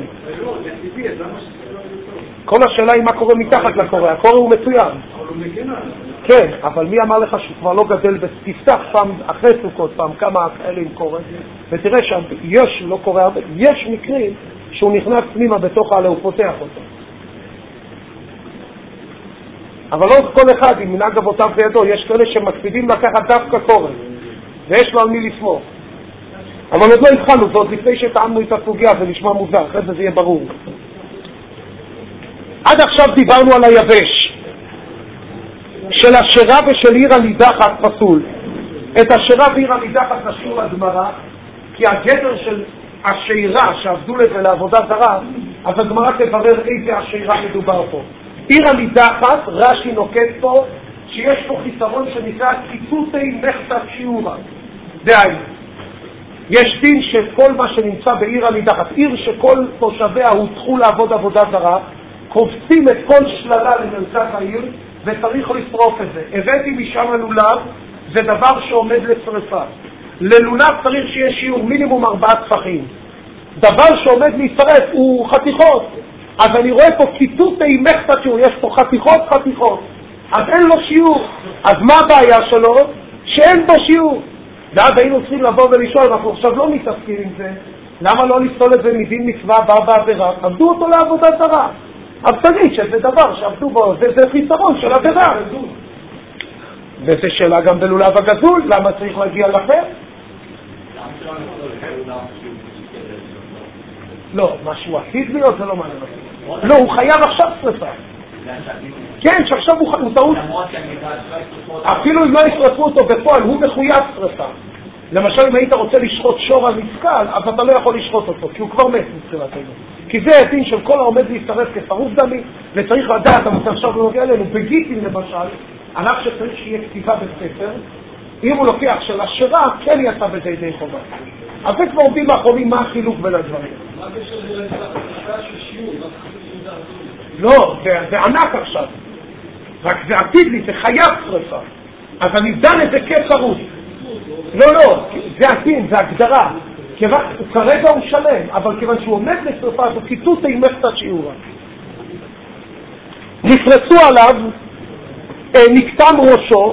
כל השאלה היא מה קורה מתחת לקורא. הקורא הוא מצוין. כן, אבל מי אמר לך שהוא כבר לא גדל? תפתח פעם אחרי סוכות, פעם כמה כאלה עם קורא, ותראה שיש, לא קורא הרבה, יש מקרים שהוא נכנס פנימה בתוך העלה, הוא פותח אותו. אבל לא כל אחד עם מנהג אבותיו בידו, יש כאלה שמקפידים לקחת דווקא קורא, ויש לו על מי לסמוך. אבל עוד לא התחלנו, זאת לפני שטעמנו את הסוגיה, זה נשמע מוזר, אחרי זה זה יהיה ברור. עד עכשיו דיברנו על היבש, של השירה ושל עיר הנידחת פסול. את השירה ועיר הנידחת נשאיר לגמרא, כי הגדר של השירה שעבדו לזה לעבודה זרה, אז הגמרא תברר איזה השירה מדובר פה. עיר הנידחת, רש"י נוקט פה, שיש פה חיסרון שנקרא קיצוצי מחצת שיעורה. דהיינו, יש דין שכל מה שנמצא בעיר הנידחת, עיר שכל תושביה הוצחו לעבוד עבודה זרה, קופצים את כל שללה למרכז העיר וצריך לשרוף את זה. הבאתי משם לולב, זה דבר שעומד לשרפה. ללולב צריך שיהיה שיעור מינימום ארבעה טפחים. דבר שעומד להשרף הוא חתיכות. אז אני רואה פה קיצוצי מחצת שיעור, יש פה חתיכות חתיכות. אז אין לו שיעור. אז מה הבעיה שלו? שאין בו שיעור. ואז היינו צריכים לבוא ולשאול, אנחנו עכשיו לא מתעסקים עם זה, למה לא לפסול את זה מדין מצווה בא בעבירה? עבדו אותו לעבודה זרה. אז תגיד שזה דבר שעבדו בו, זה חיסרון של עבירה. וזה שאלה גם בלולב הגזול, למה צריך להגיע לכם? לא, משהו עתיד להיות זה לא מעניין אותי. לא, הוא חייב עכשיו שרפה. כן, שעכשיו הוא טעות. אפילו אם לא ישרפו אותו בפועל, הוא מחויב שרפה. למשל, אם היית רוצה לשחוט שור על משכל, אז אתה לא יכול לשחוט אותו, כי הוא כבר מת מבחינת היום. כי זה הדין של כל העומד להצטרף כשרוף דמי, וצריך לדעת, אבל עכשיו לא נוגע אלינו, בגיטין למשל, עליו שצריך שיהיה כתיבה בספר, אם הוא לוקח של השירה, כן יצא בזה ידי חובה. אז זה כבר עובדים האחרונים מה החילוק בין הדברים. מה בקשר לרצח של שיעור? לא, זה ענק עכשיו. רק זה עתיד לי, זה חייב שרפה. אז אני דן את זה כצרות. לא, לא, זה עתיד, זה הגדרה. כרגע הוא שלם, אבל כיוון שהוא עומד לשרפה, אז הוא כיתות תימך את השיעורה. נפרצו עליו, נקטם ראשו,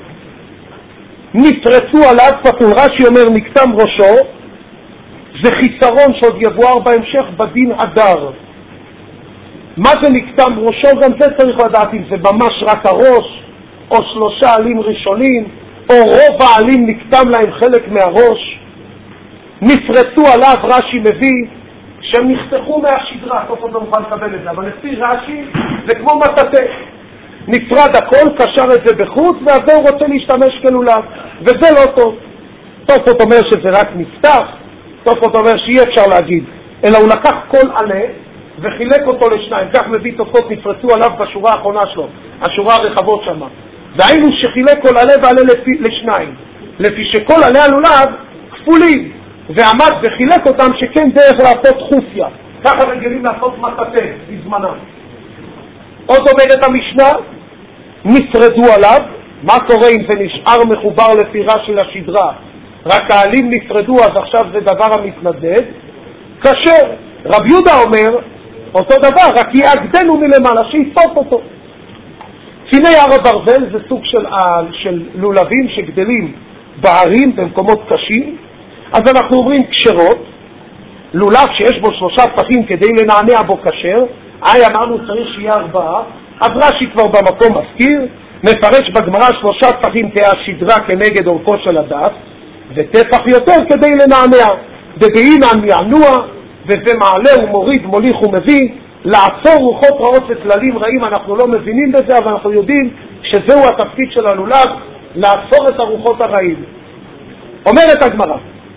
נפרצו עליו, פתול רש"י אומר נקטם ראשו, זה חיסרון שעוד יבואר בהמשך בדין אדר. מה זה נקטם ראשו? גם זה צריך לדעת אם זה ממש רק הראש, או שלושה עלים ראשונים, או רוב העלים נקטם להם חלק מהראש. נפרצו עליו, רש"י מביא, שהם נחתכו מהשדרה, טוב עוד לא מוכן לקבל את זה, אבל לפי רש"י זה כמו מטאטא. נפרד הכל, קשר את זה בחוץ, ואז הוא רוצה להשתמש כלולב, וזה לא טוב. תוספות אומר שזה רק נפתח, תוספות אומר שאי אפשר להגיד, אלא הוא לקח כל עלה וחילק אותו לשניים, כך מביא תוספות נפרצו עליו בשורה האחרונה שלו, השורה הרחבות שמה. דהיינו שחילק כל עלה ועלה לפי, לשניים, לפי שכל עלה הלולב כפולים, ועמד וחילק אותם שכן דרך לעשות חופיה, ככה רגילים לעשות מטאטא בזמנם. עוד אומרת המשנה, נפרדו עליו, מה קורה אם זה נשאר מחובר לפירה של השדרה, רק העלים נפרדו, אז עכשיו זה דבר המתנדד, כאשר רב יהודה אומר, אותו דבר, רק יאגדנו מלמעלה, שיסוף אותו. ציני הר הברזל זה סוג של, של לולבים שגדלים בערים במקומות קשים, אז אנחנו אומרים קשרות, לולב שיש בו שלושה פחים כדי לנענע בו קשר, היי אמרנו צריך שיהיה ארבעה, אז רש"י כבר במקום מזכיר, מפרש בגמרא שלושה טפחים כהשדרה כנגד אורכו של הדף, וטפח יותר כדי לנענע, דבעינן יענוע, וזה מעלה ומוריד, מוליך ומביא, לעצור רוחות רעות וצללים רעים. אנחנו לא מבינים בזה, אבל אנחנו יודעים שזהו התפקיד של הלולב, לעצור את הרוחות הרעים. אומרת הגמרא,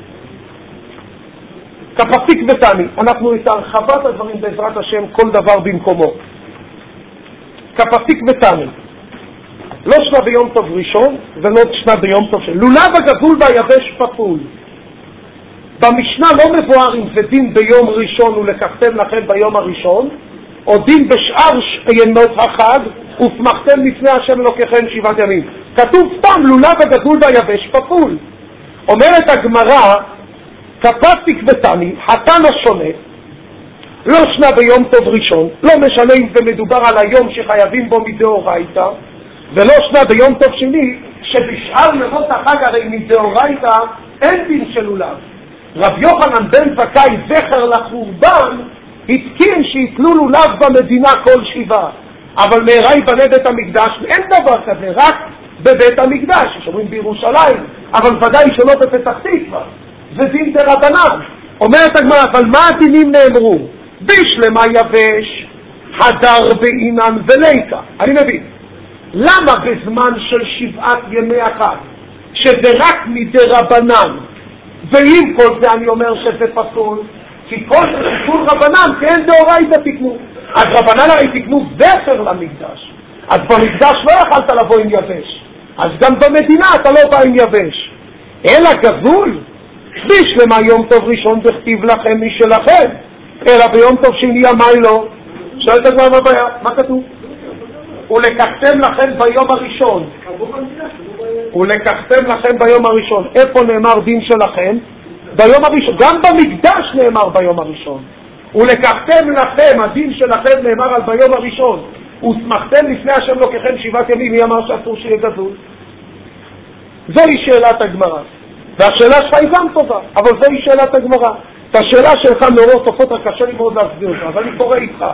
כפסיק ותני, אנחנו את הרחבת הדברים בעזרת השם כל דבר במקומו. כפסיק ותני, לא שנה ביום טוב ראשון ולא שנה ביום טוב של לולב הגדול והיבש פפול. במשנה לא מבואר אם זה דין ביום ראשון ולקחתם לכם ביום הראשון, או דין בשאר ימות החג ושמחתם לפני השם אלוקיכם שבעת ימים. כתוב סתם לולב הגדול והיבש פפול. אומרת הגמרא, כפסיק ותני, חתן השונה, לא שנה ביום טוב ראשון, לא משנה אם זה מדובר על היום שחייבים בו מדאורייתא, ולא שנה ביום טוב שני, שבשאר ימות החג הרי מדאורייתא אין דין של לולב. רב יוחנן בן זכאי זכר לחורבן התקין שיתלו לולב במדינה כל שבעה, אבל מהרה ייבנה בית המקדש, אין דבר כזה, רק בבית המקדש, שאומרים בירושלים, אבל ודאי שלא בפתח תקווה, זה דין דרבנן. אומרת הגמרא, אבל מה הדינים נאמרו? בשלמה יבש, הדר בעינן וליקה. אני מבין, למה בזמן של שבעת ימי החג, שזה רק מדרבנן, ועם כל זה אני אומר שזה פסול, כי כל זה פסול רבנן, כי אין דאורייתא תקנו. אז רבנן הרי תקנו זכר למקדש, אז במקדש לא יכלת לבוא עם יבש, אז גם במדינה אתה לא בא עם יבש, אלא גבול. בשלמה יום טוב ראשון בכתיב לכם משלכם, אלא ביום טוב שני המי לא. שואלת הגמרא מה הבעיה? מה כתוב? ולקחתם לכם ביום הראשון, ולקחתם לכם ביום הראשון. איפה נאמר דין שלכם? ביום הראשון. גם במקדש נאמר ביום הראשון. ולקחתם לכם, הדין שלכם נאמר על ביום הראשון. ושמחתם לפני השם אלוקיכם שבעת ימים. מי אמר שאסור שיהיה גזול? זוהי שאלת הגמרא, והשאלה שלך היא גם טובה, אבל זוהי שאלת הגמרא. את השאלה שלך מאורות תופות רק קשה לי מאוד להסביר אותה, אבל אני קורא איתך.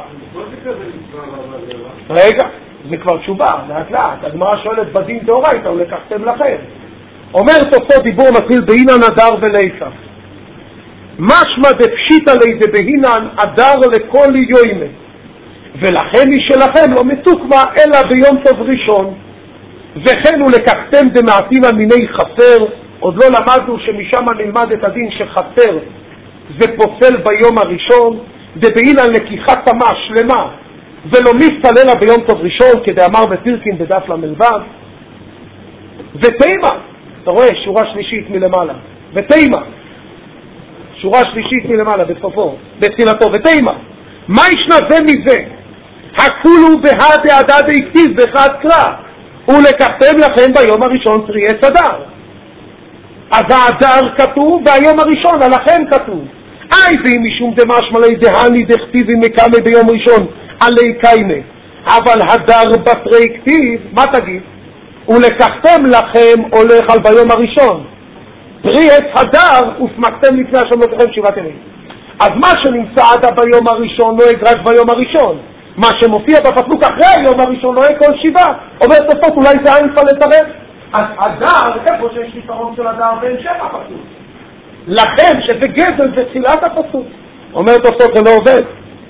רגע, זה כבר תשובה, לאט לאט. הגמרא שואלת בדין דאורייתא ולקחתם לכם. אומר תופות דיבור מתחיל בהינן אדר וליקה. משמע דפשיטא ליה דבהינן אדר לכל יוימה, ולכן היא שלכם לא מתוקמה אלא ביום טוב ראשון. וכן ולקחתם דמעטים על מיני חסר עוד לא למדנו שמשם נלמד את הדין שחסר זה פוסל ביום הראשון, דבעילן לקיחת תמה שלמה ולא מסתללה ביום טוב ראשון, כדי אמר בפרקין בדף למלבד. ותימה, אתה רואה, שורה שלישית מלמעלה, ותימה, שורה שלישית מלמעלה בסופו, בתחילתו, ותימה, מה ישנה זה מזה? הכולו בהד העדה דאיקטיב בחד קרא, ולקחתם לכם ביום הראשון פרי עץ אדר. אז האדר כתוב, והיום הראשון עליכם כתוב. אי ואם משום דמשמע ליה דהני דכתיבי מקיימה ביום ראשון עלי קיימה, אבל הדר בתרי כתיב, מה תגיד? ולקחתם לכם הולך על ביום הראשון פרי עץ הדר וסמכתם לפני השם לכם שבעת ימים. אז מה שנמצא עד ביום הראשון נוהג רק ביום הראשון, מה שמופיע בפסוק אחרי היום הראשון נוהג כל שבעה. אומר תוספות, אולי זה אין כבר לתרב. אז הדר, איפה שיש פתרון של הדר בהמשך הפסוק, לכם שזה גזל זה תחילת הפסוק. אומר תוספות, זה לא עובד.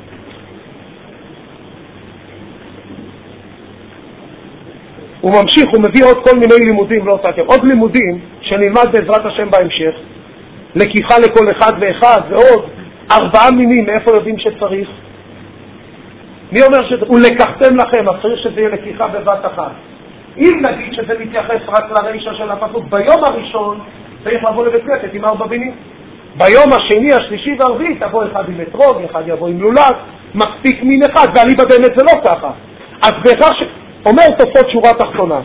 הוא ממשיך, הוא מביא עוד כל מיני לימודים, לא סתם, עוד לימודים שנלמד בעזרת השם בהמשך, לקיחה לכל אחד ואחד, ועוד ארבעה מינים, מאיפה יודעים שצריך? מי אומר שזה? ולקחתם לכם, אז צריך שזה יהיה לקיחה בבת אחת. אם נגיד שזה מתייחס רק לרשע של הפסוק, ביום הראשון צריך לבוא לבית כנסת עם ארבע מינים. ביום השני, השלישי והרביעי, תבוא אחד עם אתרוג, אחד יבוא עם לולת, מספיק מין אחד, ואליבא באמת זה לא ככה. אז בהכרח ש... אומר תוספות שורה תחתונה,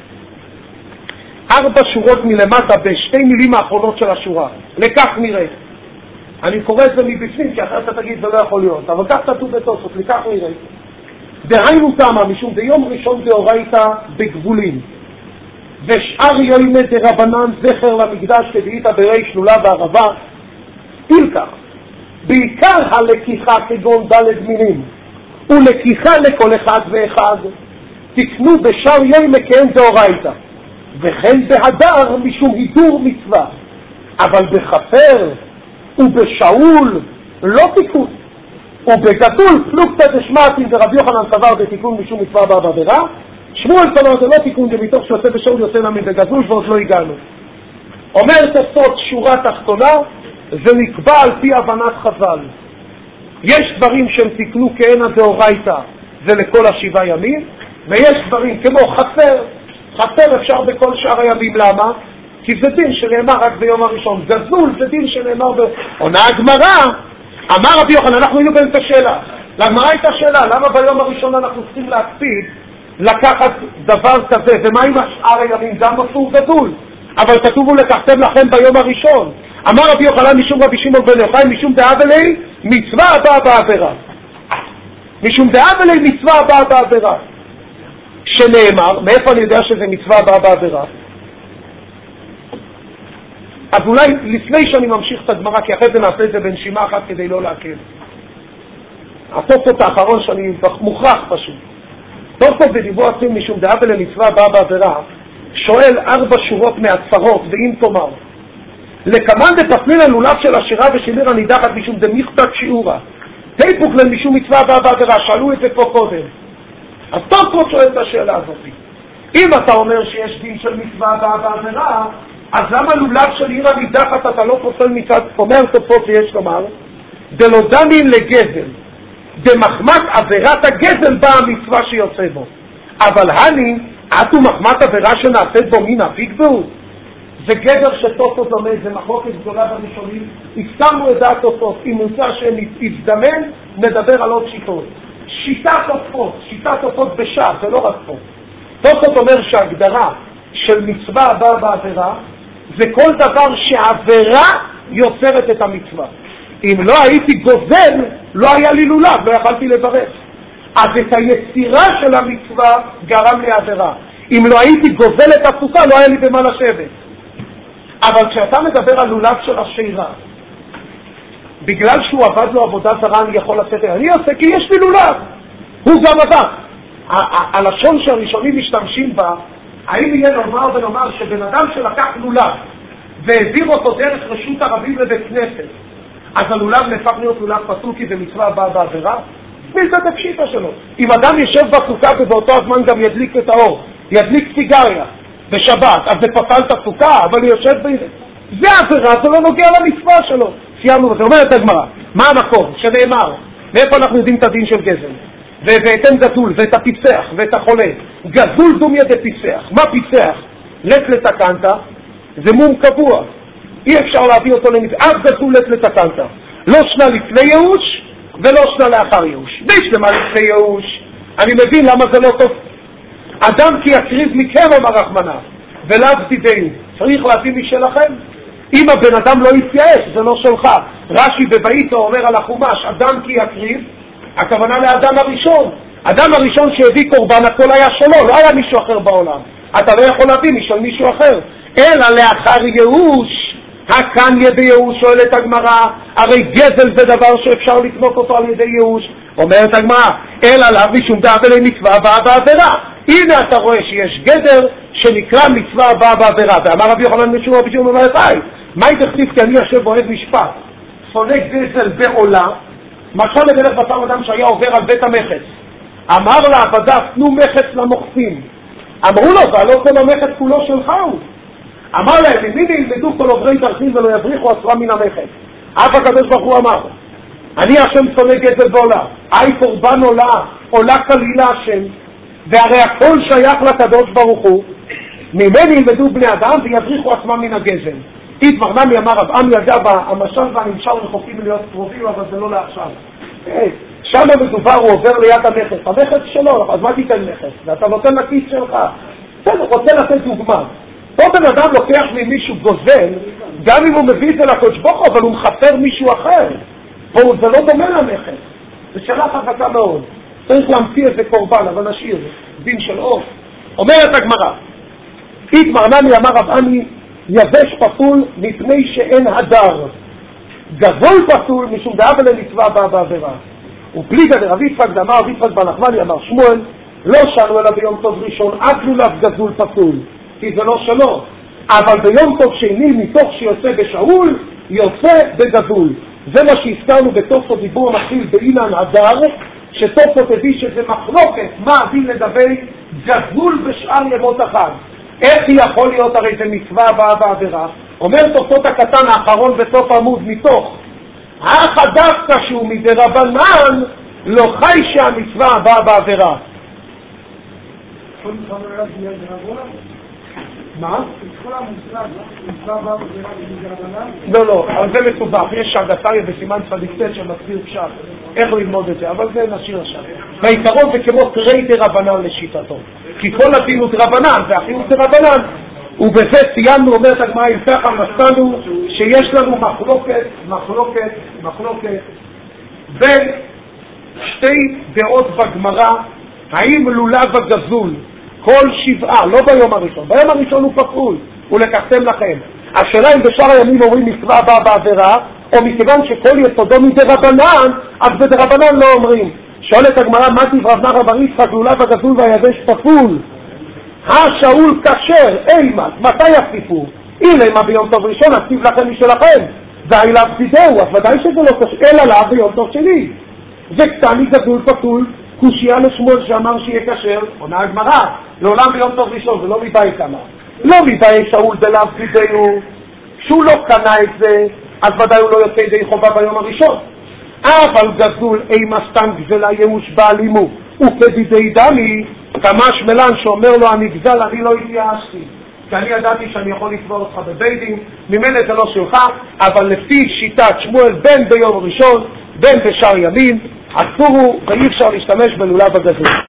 ארבע שורות מלמטה בשתי מילים האחרונות של השורה, לכך נראה. אני קורא את זה מבפנים, כי אחרת אתה תגיד זה לא יכול להיות, אבל כך כתוב בתוספות, לכך נראה. דהיינו תמה, משום ביום ראשון דאורייתא בגבולים, ושאר יומי דרבנן זכר למקדש כדאית בריש לולה וערבה, תלקח, בעיקר הלקיחה כגון ד' מינים, ולקיחה לכל אחד ואחד, תקנו בשאר יומי כאין דאורייתא, וכן בהדר משום הידור מצווה, אבל בחפר ובשאול לא תיקון, ובגדול פלוגתא דשמעתין דרבי יוחנן סבר בתיקון משום מצווה בה בעבירה, שמואל סבר זה לא תיקון, ומתוך שיוצא בשאול יוצא נמי בגדול, ועוד לא הגענו. אומר תוספות שורה תחתונה, זה נקבע על פי הבנת חז"ל. יש דברים שהם תיקנו כאין הדאורייתא, זה לכל השבעה ימים, ויש דברים כמו חסר, חסר אפשר בכל שאר הימים. למה? כי זה דין שנאמר רק ביום הראשון. גזול זה דין שנאמר ב... עונה הגמרא, אמר רבי יוחנן, אנחנו היינו באמצע שאלה. לגמרא הייתה שאלה, למה ביום הראשון אנחנו צריכים להקפיד לקחת דבר כזה, ומה עם השאר הימים? גם אסור גזול, אבל כתובו לקחתם לכם ביום הראשון. אמר רבי יוחנן משום רבי שמעון בן יוחאי, משום דאבלי מצווה הבאה בעבירה. משום דאבלי מצווה הבאה בעבירה. שנאמר, מאיפה אני יודע שזה מצווה הבאה בעבירה? אז אולי לפני שאני ממשיך את הגמרא, כי אחרי זה נעשה את זה בנשימה אחת כדי לא להקל. התוספות האחרון שאני מוכרח פשוט. תוספות בדיבור עצים משום דאבלי מצווה הבאה בעבירה, שואל ארבע שורות מהצרות, ואם תאמר, לקמן דפסלין לולב של השירה ושימיר הנידחת משום דמיכתת שיעורה, תיפוקלן משום מצווה הבאה בעבירה, שאלו את זה פה קודם. אז תוספות שואל את השאלה הזאת. אם אתה אומר שיש דין של מצווה הבאה בעבירה, אז למה לולב של עיר הנידחת אתה לא פוסל מצד? אומר תוספות שיש לומר, דלא דנין לגזל, דמחמת עבירת הגזל באה המצווה שיוצא בו. אבל הני, עתו מחמת עבירה שנעשית בו מן אפיק בו? זה גדר שתוספות לומד, זה מחלוקת גדולה בראשונים. הסכמנו את דעת תוספות, אם נמצא שיזדמן, נדבר על עוד שיטות. שיטת תוספות, שיטת תוספות בשעה, זה לא רק פה. תוספות אומר שההגדרה של מצווה הבאה בעבירה, זה כל דבר שעבירה יוצרת את המצווה. אם לא הייתי גוזל, לא היה לי לולב, לא יכלתי לברך. אז את היצירה של המצווה גרם לי עבירה. אם לא הייתי גוזל את הסוכה, לא היה לי במה לשבת. אבל כשאתה מדבר על לולב של השירה, בגלל שהוא עבד לו עבודה זרה, אני יכול לצאת, אני עושה כי יש לי לולב. הוא גם עבד. הלשון שהראשונים משתמשים בה, האם יהיה לומר ולומר שבן אדם שלקח לולב והעביר אותו דרך רשות הרבים לבית כנסת, אז הלולב נהפך להיות לולב פסול כי זה מצווה הבאה בעבירה? מזה תפשיטה שלו. אם אדם ישב בסוכה ובאותו הזמן גם ידליק את האור, ידליק סיגריה, בשבת, אז זה פסל את הסוכה, אבל הוא יושב ב... זה עבירה, זה לא נוגע למצווה שלו. סיימנו בזה. אומרת הגמרא, מה המקור? שנאמר, מאיפה אנחנו יודעים את הדין של גזל? ואת אין גזול, ואת הפיצח, ואת החולה. גזול דומיה דפיצח. מה פיצח? לת לתקנת, זה מום קבוע. אי אפשר להביא אותו למצווה. אף גזול לת לתקנת. לא שנה לפני ייאוש, ולא שנה לאחר ייאוש. בשלמה לפני ייאוש. אני מבין למה זה לא טוב. אדם כי יקריב מכם, אמר רחמנא, ולאו תדעו. צריך להביא משלכם. אם הבן אדם לא יתייאש, זה לא שלך. רש"י בבאיתו אומר על החומש, אדם כי יקריב, הכוונה לאדם הראשון. אדם הראשון שהביא קורבן, הכל היה שלו, לא היה מישהו אחר בעולם. אתה לא יכול להביא משל מישהו אחר. אלא לאחר ייאוש, הקניה בייאוש, שואלת הגמרא, הרי גזל זה דבר שאפשר לקנות אותו על ידי ייאוש. אומרת הגמרא, אלא להביא שום דאבלי מצווה הבאה בעבירה. הנה אתה רואה שיש גדר שנקרא מצווה הבאה בעבירה. ואמר רבי יוחנן בן שמעון רבי שמעון בר יוחאי, מה תכתיב כי אני יושב ואוהב משפט, שונא גזל בעולה, משל למלך בשר אדם שהיה עובר על בית המכס, אמר לעבדיו, תנו מכס למוכסים. אמרו לו, ועלו כל המכס כולו שלך הוא. אמר להם, אם ילמדו כל עוברי דרכים ולא יבריחו עצרה מן המכס. אף הקדוש ברוך הוא אמר, אני השם שונא גזל בעולה, אי קורבן עולה, עולה כלילה השם, והרי הכל שייך לקדוש ברוך הוא, ממני ילמדו בני אדם ויבריחו עצמם מן הגזל. איתמר נמי אמר רב עמי אגב, המשל והנמשל רחוקים להיות קרובים, אבל זה לא לעכשיו. שם מדובר, הוא עובר ליד המכס, המכס שלו, אז מה תיתן מכס? ואתה נותן לכיס שלך. בסדר, רוצה לתת דוגמה. פה בן אדם לוקח ממישהו גוזל, גם אם הוא מביא את זה לקדוש ברוך הוא, אבל הוא מחסר מישהו אחר. פה זה לא דומה למכס. זה שאלה חזקה מאוד. צריך להמציא איזה קורבן, אבל נשאיר, דין של עוף. אומרת הגמרא, איתמר נמי אמר רב עמי, יבש פסול מפני שאין הדר. גזול פסול משום דאבל למצווה הבאה בעבירה. ופליגה דרב יצחק דאמר רב יצחק בר נחמני אמר שמואל, לא שאלו אלא ביום טוב ראשון, אף לולב גזול פסול, כי זה לא שלו. אבל ביום טוב שני, מתוך שיוצא בשאול, יוצא בגזול. זה מה שהזכרנו בתוספות דיבור המתחיל באילן הדר, שתוספות הביא שזה מחלוקת, מה הדין לדבי גזול בשאר ימות החג. איך יכול להיות, הרי זה מצווה הבאה בעבירה? אומר תוספות הקטן האחרון בסוף עמוד, מתוך החדשת שהוא מדרבנן, לא חי שהמצווה הבאה בעבירה. מה? לא, לא, אבל זה מסובך. יש שהגסריה בסימן צדיק ט' שמסביר פשט איך ללמוד את זה, אבל זה נשאיר עכשיו. בעיקרון זה כמו תרי דרבנן לשיטתו, כי כל הדין הוא דרבנן והחינוך דרבנן, ובזה סיימנו. אומרת הגמרא, אם ככה מצאנו שיש לנו מחלוקת, מחלוקת, מחלוקת בין שתי דעות בגמרא, האם לולב הגזול כל שבעה, לא ביום הראשון, ביום הראשון הוא פסול, הוא לקחתם לכם. השאלה אם בשאר הימים אומרים מצווה הבאה בעבירה, או מכיוון שכל יסודו מדרבנן, אז בדרבנן לא אומרים. שואלת הגמרא, מה תברב נא רב יצחק, לולב הגזול והיבש פסול? השאול כשר, אימת, מתי יחליפו? הנה מה ביום טוב ראשון, אכתיב לכם משלכם, והאילב תדעו, אז ודאי שזה לא כשר, אלא לה ביום טוב שני. זה קטני גזול פסול, קושייה לשמואל שאמר שיהיה כשר, עונה הגמרא, לעולם ביום טוב ראשון, זה לא מבית אמר. לא מבית שאול דלאו תדעו, שהוא לא קנה את זה, אז ודאי הוא לא יוצא ידי חובה ביום הראשון. אבל גזול אימה סתם גזלה ייאוש באלימו, וכדידי דמי, כמה שמלן שאומר לו אני גזל, אני לא התייאשתי, כי אני ידעתי שאני יכול לתבוע אותך בבית דין, ממילא זה לא שלך, אבל לפי שיטת שמואל בין ביום ראשון, בין בשאר ימים, אסור הוא ואי אפשר להשתמש בלולב הגזול.